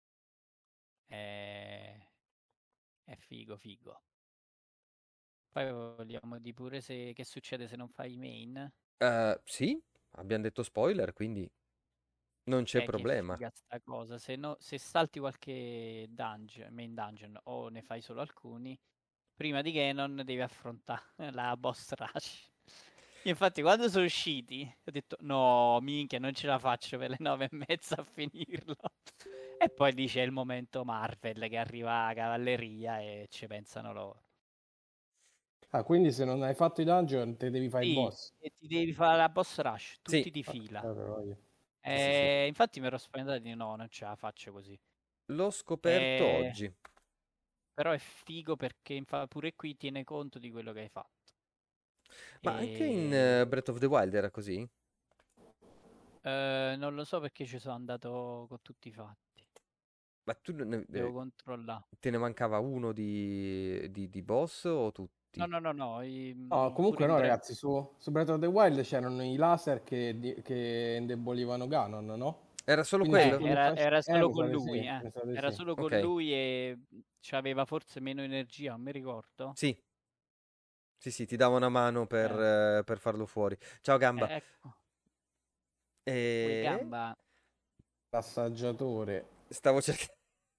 È... è figo, figo. Poi vogliamo di pure se... che succede se non fai i main? Eh, sì, abbiamo detto spoiler, quindi non c'è Eh, che problema. figa sta cosa. Se, no... se salti qualche dungeon, main dungeon o ne fai solo alcuni, prima di Ganon devi affrontare la boss rush. Infatti, quando sono usciti, ho detto: no, minchia, non ce la faccio per le nove e mezza a finirlo. E poi dice: è il momento Marvel che arriva la cavalleria e ci pensano loro. Ah, quindi se non hai fatto i dungeon, te devi fare il Sì, boss. e ti devi fare la boss rush, Sì, tutti di Ah, fila. allora voglio. sì, sì, sì. E infatti mi ero spaventato di no, non ce la faccio così. L'ho scoperto E... oggi. Però è figo perché infa- pure qui tiene conto di quello che hai fatto. Ma anche in eh, E... Breath of the Wild era così? eh, non lo so perché ci sono andato con tutti i fatti. Ma tu ne- Devo eh, controllare. te ne mancava uno di, di- di boss o No, tutti? no, no, no. i- No, mm, pure comunque in no, Breath. ragazzi, su, su Breath of the Wild c'erano i laser che, di- che indebolivano Ganon, no? Era solo Quindi Eh, quello? quello era, flash- era eh, solo mi sa con di lui, sì, eh. mi sa di Era sì. solo con Ok. lui e aveva forse meno energia, non mi ricordo. Sì, sì, sì, ti dava una mano per, Eh, eh, per farlo fuori. Ciao Gamba. eh, ecco, quei E gamba. L'assaggiatore. stavo cercando...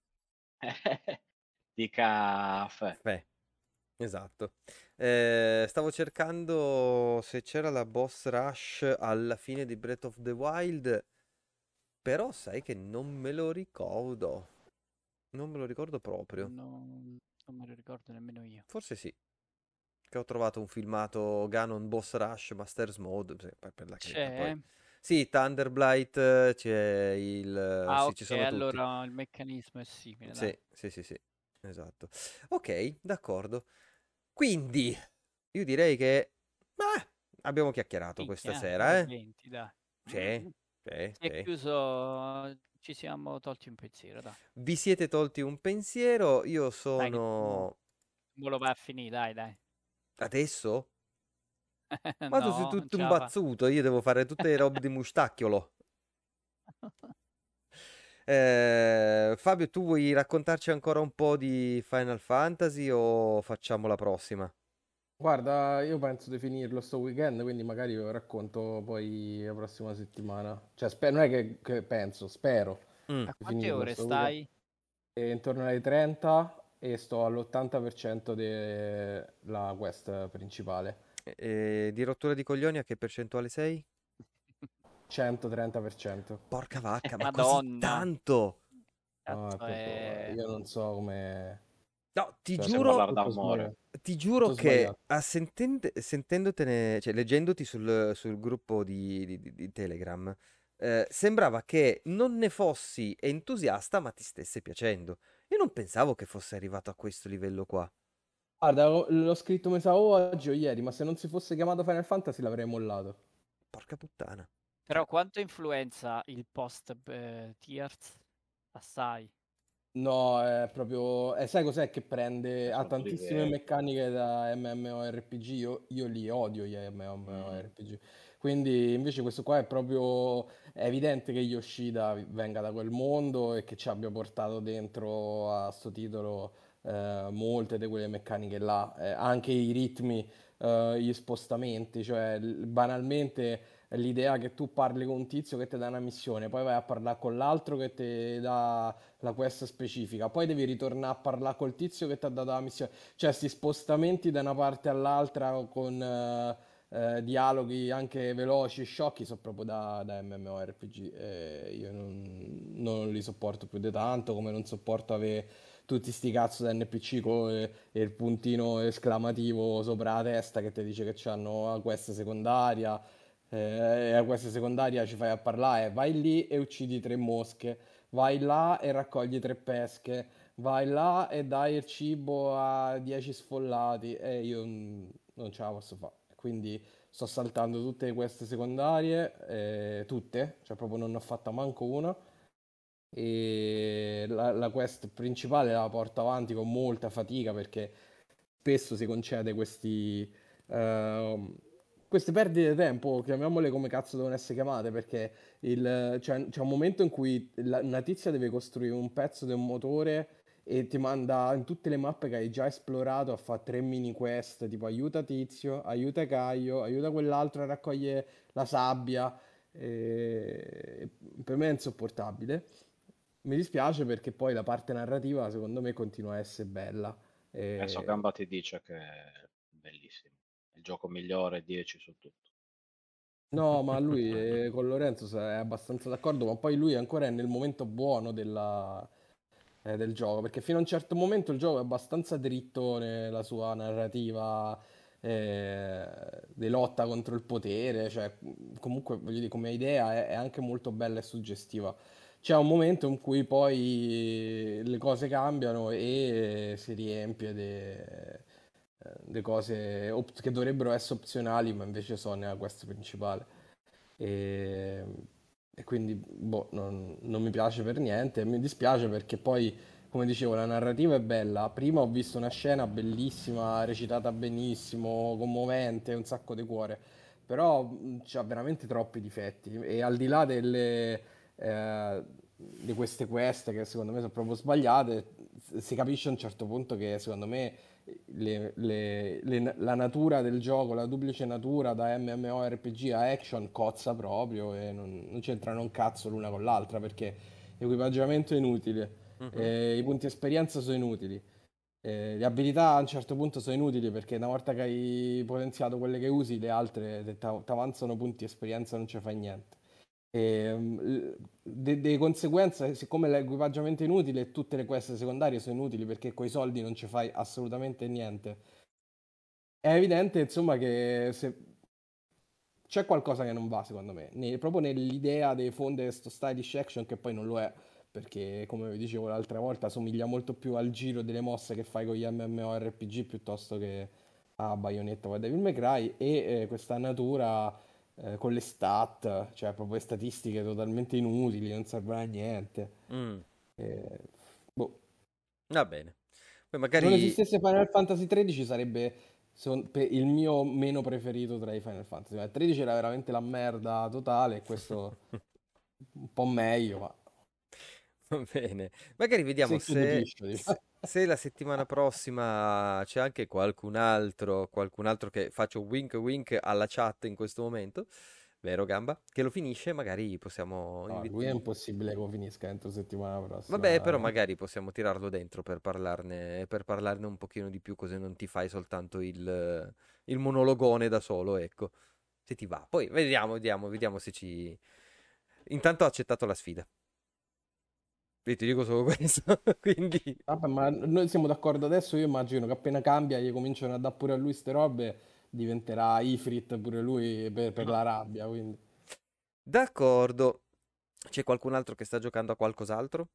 Di caffè. Esatto. Eh, stavo cercando se c'era la boss rush alla fine di Breath of the Wild, però sai che non me lo ricordo. Non me lo ricordo proprio. Non, non me lo ricordo nemmeno io. Forse sì, che ho trovato un filmato Ganon Boss Rush Masters Mode, sì, poi per la carità, poi... C'è? Sì, Thunderblight, eh, c'è il... Ah, Sì, ci ok, sono tutti. allora il meccanismo è simile, dai. Sì, sì, sì, sì, esatto. Ok, d'accordo. Quindi, io direi che... beh, abbiamo chiacchierato questa Minchia, sera, ore eh? venti, dai. Sì, sì, Si è sì. chiuso, ci siamo tolti un pensiero, dai. Vi siete tolti un pensiero, io Dai, che tu mo, sono... mo lo vai a finire, dai, dai. Adesso? Ma tu sei No, non tutto ce la fa. imbazzuto, io devo fare tutte le robe di mustacchiolo. Eh, Fabio, tu vuoi raccontarci ancora un po' di Final Fantasy o facciamo la prossima? Guarda, io penso di finirlo sto weekend, quindi magari lo racconto poi la prossima settimana. Cioè, spe- non è che, che penso, spero Mm. A di quante finirlo ore sto weekend. stai? E intorno alle trenta e sto all'ottanta per cento della quest principale. E di rottura di coglioni a che percentuale sei? centotrenta per cento. Porca vacca, ma così Madonna. tanto! No, è Cazzo proprio... è... Io non so come... No, ti Cioè, Possiamo tutto, giuro, parlare tutto d'amore. sbagliato. ti giuro Tutto che sbagliato. a sentende- sentendotene, cioè leggendoti sul, sul gruppo di, di- di- di Telegram, eh, sembrava che non ne fossi entusiasta, ma ti stesse piacendo. Io non pensavo che fosse arrivato a questo livello qua. Guarda, l'ho l'ho scritto mi sa o oggi o ieri, ma se non si fosse chiamato Final Fantasy l'avrei mollato. Porca puttana. Cioè, Però quanto influenza il post eh, Tears? Assai. No, è proprio... eh, sai cos'è che prende... È Ha troppo tantissime diverso. meccaniche da MMORPG, io, io li odio gli Mm. MMORPG. Quindi invece questo qua è proprio... È evidente che Yoshida venga da quel mondo e che ci abbia portato dentro a sto titolo eh, molte di quelle meccaniche là. Eh, anche i ritmi, eh, gli spostamenti, cioè l- banalmente l'idea che tu parli con un tizio che ti dà una missione, poi vai a parlare con l'altro che ti dà la quest specifica, poi devi ritornare a parlare col tizio che ti ha dato la missione, cioè sti spostamenti da una parte all'altra con eh, eh, dialoghi anche veloci e sciocchi sono proprio da, da MMORPG e io non, non li sopporto più di tanto, come non sopporto avere tutti sti cazzo da N P C co- e, e il puntino esclamativo sopra la testa che ti dice che c'hanno la quest secondaria. Eh, e la quest secondaria ci fai a parlare, vai lì e uccidi tre mosche, vai là e raccogli tre pesche, vai là e dai il cibo a dieci sfollati e io mm, non ce la posso fare. Quindi sto saltando tutte queste secondarie, eh, tutte, cioè proprio non ne ho fatta manco una. E la, la quest principale la porto avanti con molta fatica perché spesso si concede questi, ehm, queste perdite di tempo, chiamiamole come cazzo devono essere chiamate, perché il- c'è, c'è un momento in cui la- una tizia deve costruire un pezzo di un motore e ti manda in tutte le mappe che hai già esplorato a fare tre mini quest, tipo aiuta tizio, aiuta Caio, aiuta quell'altro a raccogliere la sabbia. E per me è insopportabile. Mi dispiace perché poi la parte narrativa secondo me continua a essere bella. Adesso E Gamba ti dice che è bellissimo. Il gioco migliore, dieci su tutto. no, ma lui eh, con Lorenzo sa- è abbastanza d'accordo, ma poi lui ancora è nel momento buono della- eh, del gioco, perché fino a un certo momento il gioco è abbastanza dritto nella sua narrativa eh, di lotta contro il potere, cioè comunque voglio dire, come idea è, è anche molto bella e suggestiva. C'è un momento in cui poi le cose cambiano e si riempie di cose op- che dovrebbero essere opzionali, ma invece sono nella quest principale. E, e quindi boh, non, non mi piace per niente. E mi dispiace perché poi, come dicevo, la narrativa è bella. Prima ho visto una scena bellissima, recitata benissimo, commovente, un sacco di cuore. Però mh, c'ha veramente troppi difetti. E al di là delle, eh, di queste quest che secondo me sono proprio sbagliate, si capisce a un certo punto che secondo me le- le- le- la natura del gioco, la duplice natura da MMORPG a action cozza proprio e non, non c'entrano un cazzo l'una con l'altra perché l'equipaggiamento è inutile, Mhm. eh, i punti esperienza sono inutili. Eh, le abilità a un certo punto sono inutili perché una volta che hai potenziato quelle che usi, le altre ti avanzano punti esperienza, non ci fai niente. E, mm, de- di conseguenza, siccome l'equipaggiamento è inutile e tutte le quest secondarie sono inutili perché coi soldi non ci fai assolutamente niente, è evidente insomma che se c'è qualcosa che non va secondo me, ne- proprio nell'idea dei fondi di sto stylish action che poi non lo è, perché come vi dicevo l'altra volta somiglia molto più al giro delle mosse che fai con gli MMORPG piuttosto che a Bayonetta o a Devil May Cry e eh, questa natura eh, con le stat, cioè proprio le statistiche totalmente inutili, non servono a niente. Mm, Eh, boh. va bene. Poi Se non magari esistesse Final Fantasy tredici sarebbe secondo- pe- il mio meno preferito tra i Final Fantasy. Ma il tredici era veramente la merda totale e questo un po' meglio, ma va bene. Magari vediamo secchio di se, piscio, se- diciamo. se la settimana prossima c'è anche qualcun altro, qualcun altro che faccio wink wink alla chat in questo momento, vero Gamba? Che lo finisce, magari possiamo No, lui è invi- impossibile che lo finisca entro settimana Vabbè, però prossima. Eh. magari possiamo tirarlo dentro per parlarne, per parlarne un pochino di più, così non ti fai soltanto il, il monologone da solo, ecco. Se ti va. Poi vediamo, vediamo, vediamo se ci... Intanto ha accettato la sfida. Io ti dico solo questo, quindi... Vabbè, ma noi siamo d'accordo adesso, io immagino che appena cambia gli cominciano a dare pure a lui ste robe, diventerà Ifrit pure lui per, per la rabbia, quindi... D'accordo. C'è qualcun altro che sta giocando a qualcos'altro?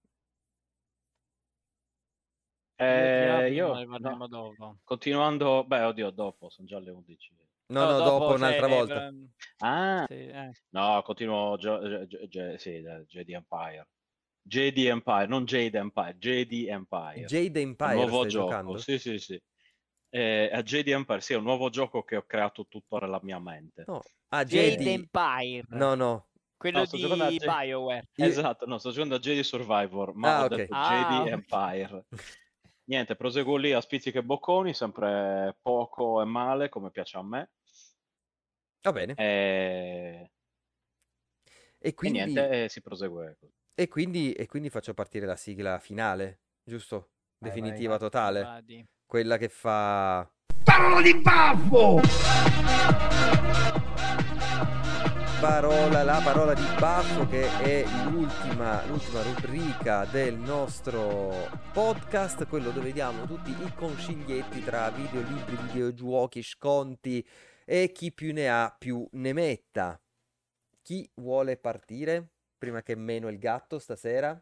Io Eh, Diablo io, ne no, parliamo dopo. continuando, beh, oddio, dopo, sono già le undici. No, No, no, dopo dopo, cioè, un'altra ne- volta. ehm, Ah, sì, eh. no, continuo, Gio- Gio- Gio- sì, eh, Jedi Empire. Jedi Empire, non Jade Empire, Jedi Empire. Jade È un Empire nuovo stai gioco, giocando? sì, sì, sì. Eh, a Jedi Empire, sì, è un nuovo gioco che ho creato tuttora nella mia mente. No. Ah, Jade J D. Empire, No, no. quello No, sto giocando a di Jedi... BioWare. Io... Esatto, no, sto giocando a Jedi Survivor, ma ho Ah, ok. detto Jedi Ah, ok. Empire. Niente, proseguo lì a spizzichi e bocconi, sempre poco e male, come piace a me. Va bene. E, E e quindi... niente, e si prosegue così. E quindi... E quindi faccio partire la sigla finale, giusto? Vai, vai. Definitiva, Vadi, totale. vadi. Quella che fa... Parola di baffo! Parola, la parola di baffo, che è l'ultima, l'ultima rubrica del nostro podcast, quello dove diamo tutti i consiglietti tra videolibri, videogiochi, sconti e chi più ne ha più ne metta. Chi vuole partire prima che meno il gatto stasera?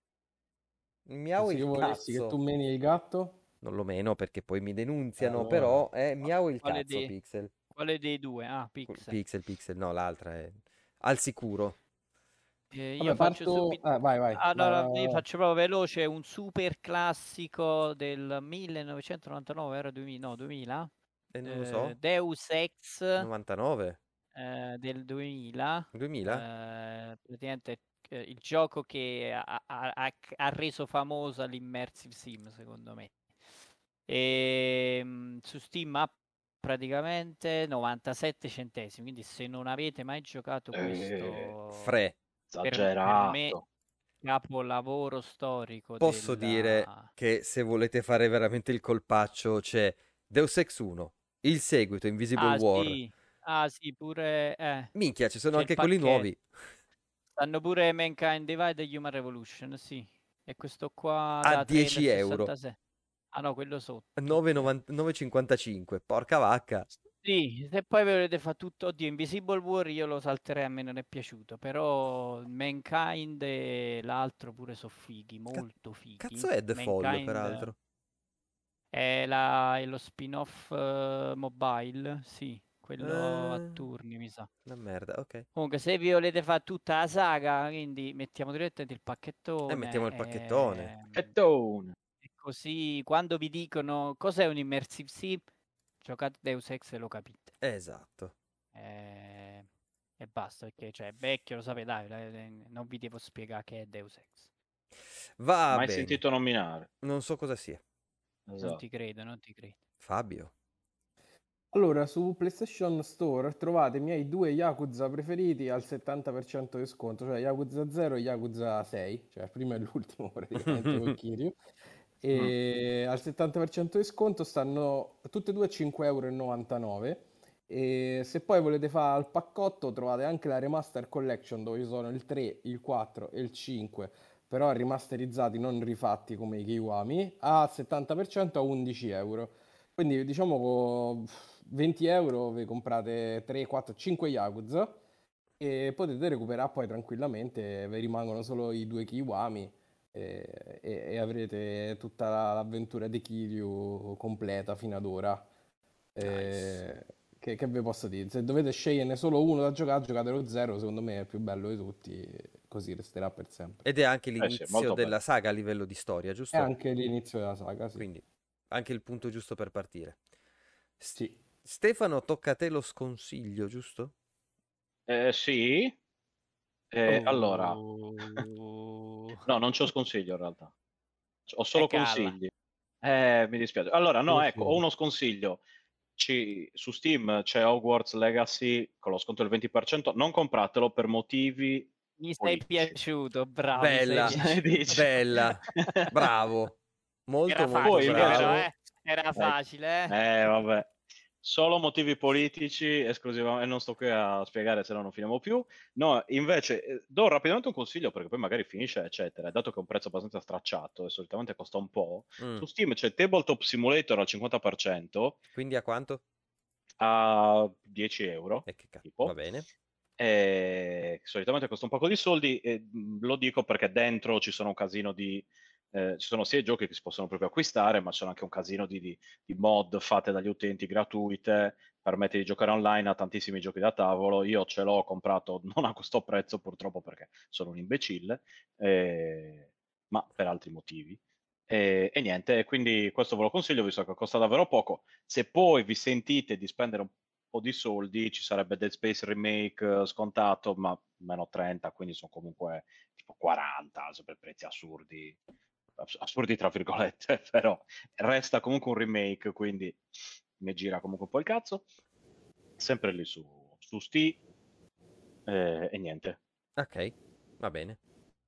Miau Se io il volessi che tu cazzo. meni il gatto, Non lo meno perché poi mi denunziano, allora... però è miau il Quale cazzo, dei, Pixel. quale dei due? Ah, Pixel. Pixel, Pixel, no, l'altra è al sicuro. Eh, io Vabbè, faccio parto... subito. eh, vai, vai, vai, Allora, vai, io vai. faccio proprio veloce un super classico del millenovecentonovantanove, era duemila, no, duemila? E non lo Eh, so, Deus Ex novantanove, eh, del duemila. duemila? Eh, praticamente eh, il gioco che ha, ha- ha- ha reso famosa l'immersive sim, secondo me. E, mm, su Steam ha praticamente novantasette centesimi, quindi se non avete mai giocato Eh, questo, Fre, per, per me esagerato. capolavoro storico posso dire della... che se volete fare veramente il colpaccio c'è Deus Ex uno, il seguito Invisible Ah War. sì, ah sì, pure... Eh, Minchia, ci sono c'è il anche quelli pacchetto. nuovi Stanno pure Mankind Divide e Human Revolution, sì. E questo qua a da dieci euro, tre virgola sessantasei. Ah no, quello sotto. nove Ok. virgola cinquantacinque, porca vacca. Sì, se poi volete fare tutto, oddio, Invisible War io lo salterei, a me non è piaciuto, però Mankind e l'altro pure sono fighi, Ca- molto fighi. Cazzo è The Fall, Mankind peraltro? è, la- è lo spin-off eh, mobile, sì, quello a Eh, turni mi sa. una merda, ok. Comunque se vi volete fare tutta la saga, quindi mettiamo direttamente il E pacchettone mettiamo il pacchettone. ehm, Pettone. e così quando vi dicono cos'è un immersive sim, giocate Deus Ex e lo capite. Esatto. È, è basta, perché cioè, è vecchio, lo sapete, dai, dai, non vi devo spiegare che è Deus Ex. Va Mai bene. sentito nominare. Non so cosa sia. Non Esatto. ti credo, non ti credo. Fabio. Allora, su PlayStation Store trovate i miei due Yakuza preferiti al settanta per cento di sconto, cioè Yakuza zero e Yakuza sei, cioè il primo e l'ultimo praticamente con Kiryu. E al settanta per cento di sconto stanno tutti e due a cinque e novantanove euro. E se poi volete fare al paccotto trovate anche la Remaster Collection dove ci sono il tre, il quattro e il cinque, però rimasterizzati, non rifatti come i Kiwami, al settanta per cento a undici euro. Quindi diciamo con venti euro vi comprate tre, quattro, cinque Yakuza e potete recuperare poi tranquillamente, vi rimangono solo i due Kiwami e, e- e avrete tutta la- l'avventura di Kiryu completa fino ad ora. Nice. Eh, che, che vi posso dire? Se dovete sceglierne solo uno da giocare, giocate lo zero, secondo me è il più bello di tutti, così resterà per sempre. Ed è anche Eh sì, l'inizio molto della bello. saga a livello di storia, È giusto? anche l'inizio della saga, sì. Quindi anche il punto giusto per partire. S- Sì. Stefano, tocca a te lo sconsiglio, giusto? Eh, sì. Eh, allora, Oh. no, non c'ho sconsiglio in realtà. Ho E solo calla. consigli. Eh, mi dispiace. Allora, no, ecco, ho Consigli. uno sconsiglio. Ci- su Steam c'è Hogwarts Legacy con lo sconto del venti per cento. Non compratelo per motivi Mi sei politici. piaciuto, bravo, mi sei Bella, Cosa ne piaciuto. dici? bella, bravo, molto Era molto Poi facile invece, però, bravo. eh? Era ecco, facile, eh? eh, vabbè, solo motivi politici esclusivamente, e non sto qui a spiegare se no non finiamo più. No, invece eh, do rapidamente un consiglio perché poi magari finisce, eccetera. Dato che è un prezzo abbastanza stracciato e solitamente costa un po', Mm, su Steam c'è Tabletop Simulator al cinquanta per cento Quindi a quanto? a dieci euro, E che cazzo, va tipo. bene. Eh, solitamente costa un poco di soldi e mh, lo dico perché dentro ci sono un casino di eh, ci sono sia giochi che si possono proprio acquistare, ma c'è anche un casino di, di- di mod fatte dagli utenti gratuite, permette di giocare online a tantissimi giochi da tavolo. Io ce l'ho comprato non a questo prezzo purtroppo perché sono un imbecille, eh, ma per altri motivi. E, e niente, quindi questo ve lo consiglio visto che costa davvero poco. Se poi vi sentite di spendere un po' di soldi, ci sarebbe Dead Space Remake eh, scontato, ma meno trenta, quindi sono comunque tipo quaranta, sempre prezzi assurdi, ass- assurdi tra virgolette, però resta comunque un remake, quindi mi gira comunque un po' il cazzo. Sempre lì su, su Steam eh, e niente. Ok, va bene.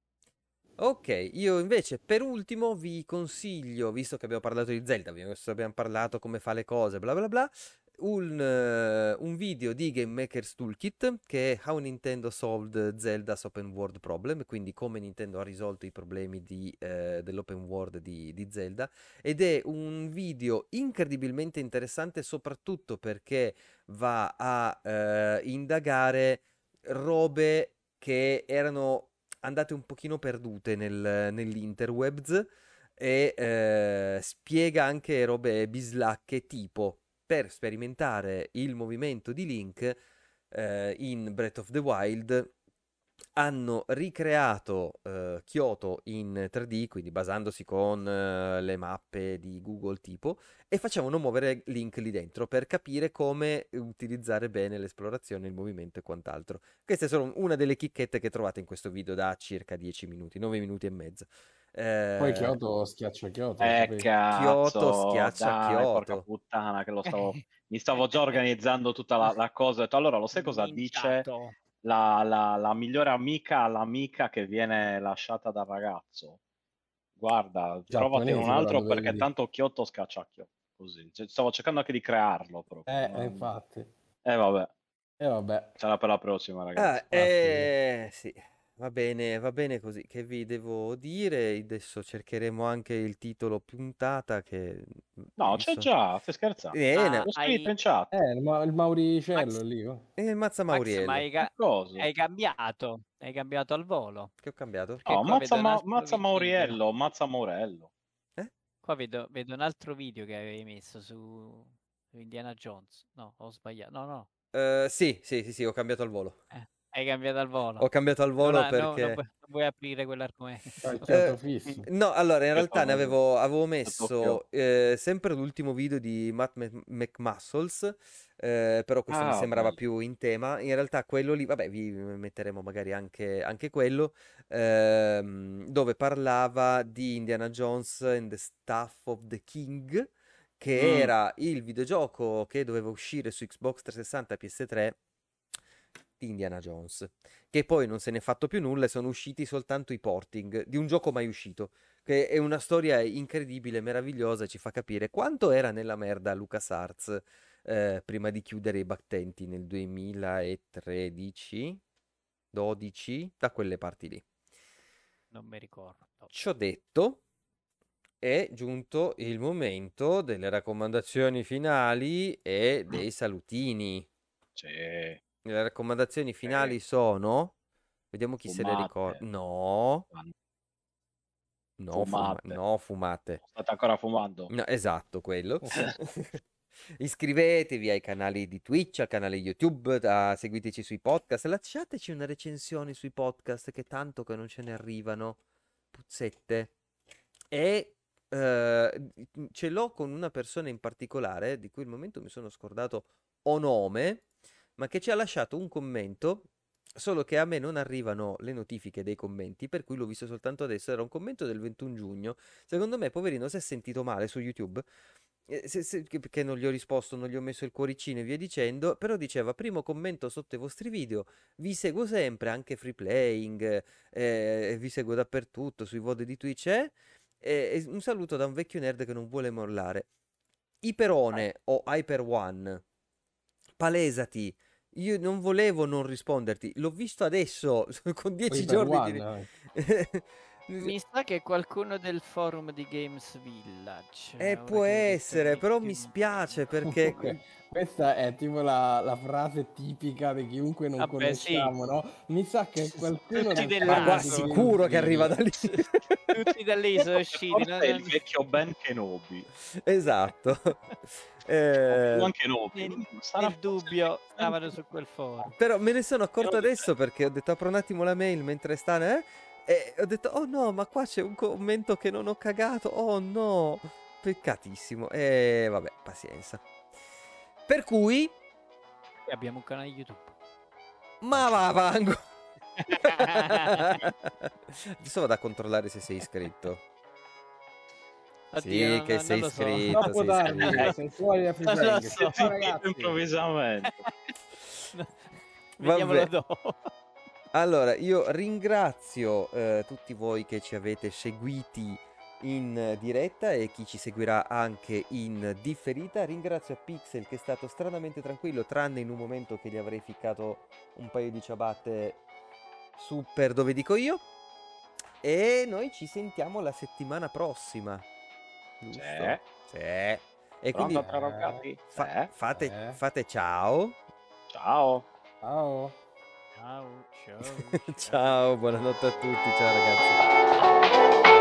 Ok, io invece per ultimo vi consiglio, visto che abbiamo parlato di Zelda, visto che abbiamo parlato come fa le cose, bla bla bla, un, eh, un video di Game Maker's Toolkit che è How Nintendo Solved Zelda's Open World Problem, quindi come Nintendo ha risolto i problemi di, eh, dell'open world di, di Zelda, ed è un video incredibilmente interessante soprattutto perché va a eh, indagare robe che erano andate un pochino perdute nel- nell'interwebs e eh, spiega anche robe bislacche tipo per sperimentare il movimento di Link eh, in Breath of the Wild hanno ricreato eh, Kyoto in tre D, quindi basandosi con eh, le mappe di Google tipo, e facevano muovere Link lì dentro per capire come utilizzare bene l'esplorazione, il movimento e quant'altro. Questa è solo una delle chicchette che trovate in questo video da circa dieci minuti, nove minuti e mezzo. Poi Eh, Kyoto schiaccia Kyoto, lo Eh sapevi? Kyoto cazzo, schiaccia dai, porca Kyoto. puttana, che lo stavo, mi stavo già organizzando tutta la, la cosa. Ho detto, allora, lo sai cosa dice Minciato. la, la- la migliore amica all'amica che viene lasciata dal ragazzo? Guarda, trovate un Giapponese però altro dovevi perché dire. tanto Kyoto scaccia Kyoto. Così. Cioè, stavo cercando anche di crearlo proprio. Eh, ma- eh, infatti. Eh, vabbè, E vabbè, sarà per la prossima, ragazzi. Ah, infatti. eh, sì, va bene, va bene così. Che vi devo dire? Adesso cercheremo anche il titolo puntata che, No, c'è visto... già, stai scherzando. Eh, Ma ne- L'ho scritto hai... in chat. Eh, il, ma- il Mauricello Max, lì. Oh. eh, Mazza Max, ma Mauriello. hai, Che ca- cosa? hai cambiato? Hai cambiato al volo? Che ho cambiato? Perché No, qua Mazza, vedo un Ma- altro Mazza video. Mauriello, Mazza Morello. Eh? Qua vedo, vedo un altro video che avevi messo su, su Indiana Jones. No, ho sbagliato. No, no. Eh, sì, sì, sì, sì, ho cambiato al volo. Eh. Hai cambiato al volo. Ho cambiato al Non, volo ha- no, non perché... vuoi, non vuoi aprire quell'argomento. Al Eh, chiodo fisso. no, allora in realtà ne avevo, avevo Tokyo. messo eh, sempre l'ultimo video di Matt Mc- McMuscles, eh, però questo mi Ah, sembrava bello. più in tema. In realtà quello lì, vabbè, vi metteremo magari anche, anche quello, ehm, dove parlava di Indiana Jones and the Staff of the King, che Mm, era il videogioco che doveva uscire su Xbox trecentosessanta e P S tre di Indiana Jones, che poi non se n'è fatto più nulla e sono usciti soltanto i porting di un gioco mai uscito, che è una storia incredibile, meravigliosa, e ci fa capire quanto era nella merda LucasArts eh, prima di chiudere i battenti nel duemilatredici, dodici, da quelle parti lì. Non mi ricordo. Ciò detto, è giunto il momento delle raccomandazioni finali e dei salutini. sì, Le raccomandazioni finali sono... Vediamo chi se le ricorda. fumate. No, no, fuma- Fumate. no, fumate. State ancora fumando? No, esatto, quello. Iscrivetevi ai canali di Twitch, al canale YouTube, ah, seguiteci sui podcast, lasciateci una recensione sui podcast, che tanto che non ce ne arrivano. Puzzette. E eh, ce l'ho con una persona in particolare, di cui al momento mi sono scordato o nome, ma che ci ha lasciato un commento, solo che a me non arrivano le notifiche dei commenti, per cui l'ho visto soltanto adesso. Era un commento del ventuno giugno. Secondo me, poverino, si è sentito male su YouTube. eh, se- se- che- Perché non gli ho risposto, non gli ho messo il cuoricino e via dicendo. Però diceva: primo commento sotto i vostri video, vi seguo sempre, anche free playing, eh, vi seguo dappertutto, sui V O D di Twitch. eh, e, e un saluto da un vecchio nerd che non vuole mollare. Iperone o Hyper One, palesati. Io non volevo non risponderti, l'ho visto adesso, con dieci Poi per giorni di... One, Mi sa che qualcuno del forum di Games Village. Eh, ora può che hai detto essere, però mi Nick- spiace perché... comunque, questa è tipo la, la frase tipica di chiunque non Vabbè, sì. conosciamo, no? Mi sa che qualcuno Tutti del del Ma forum qua lato. di sicuro che arriva da lì. Tutti da lì sono Forse usciti. è non- il vecchio Ben Kenobi. Esatto. O Eh, Obi-Wan Kenobi. Nel, Mm, sarà nel forse dubbio Ben stavano su quel forum. Però me ne sono accorto Kenobi. adesso perché ho detto apro un attimo la mail mentre sta, eh? E ho detto, oh no, ma qua c'è un commento che non ho cagato, oh no, peccatissimo. E vabbè, pazienza. Per cui, E abbiamo un canale YouTube. ma va, vango. Adesso vado a controllare se sei iscritto. Oddio, Sì, non- che non sei lo so. iscritto, Troppo sei tardi, iscritto. sei fuori da free Non lo playing. so. Ciao, Zitto ragazzi. improvvisamente. Vediamolo Vabbè. dopo. Allora, io ringrazio eh, tutti voi che ci avete seguiti in eh, diretta e chi ci seguirà anche in differita. Ringrazio Pixel che è stato stranamente tranquillo, tranne in un momento che gli avrei ficcato un paio di ciabatte su per dove dico io. E noi ci sentiamo la settimana prossima. Giusto? C'è. Sì. E quindi Pronto, interrogati? fa- Eh? fate, Eh. fate ciao. Ciao. Ciao. Ciao, ciao, Ciao, buonanotte a tutti, ciao ragazzi.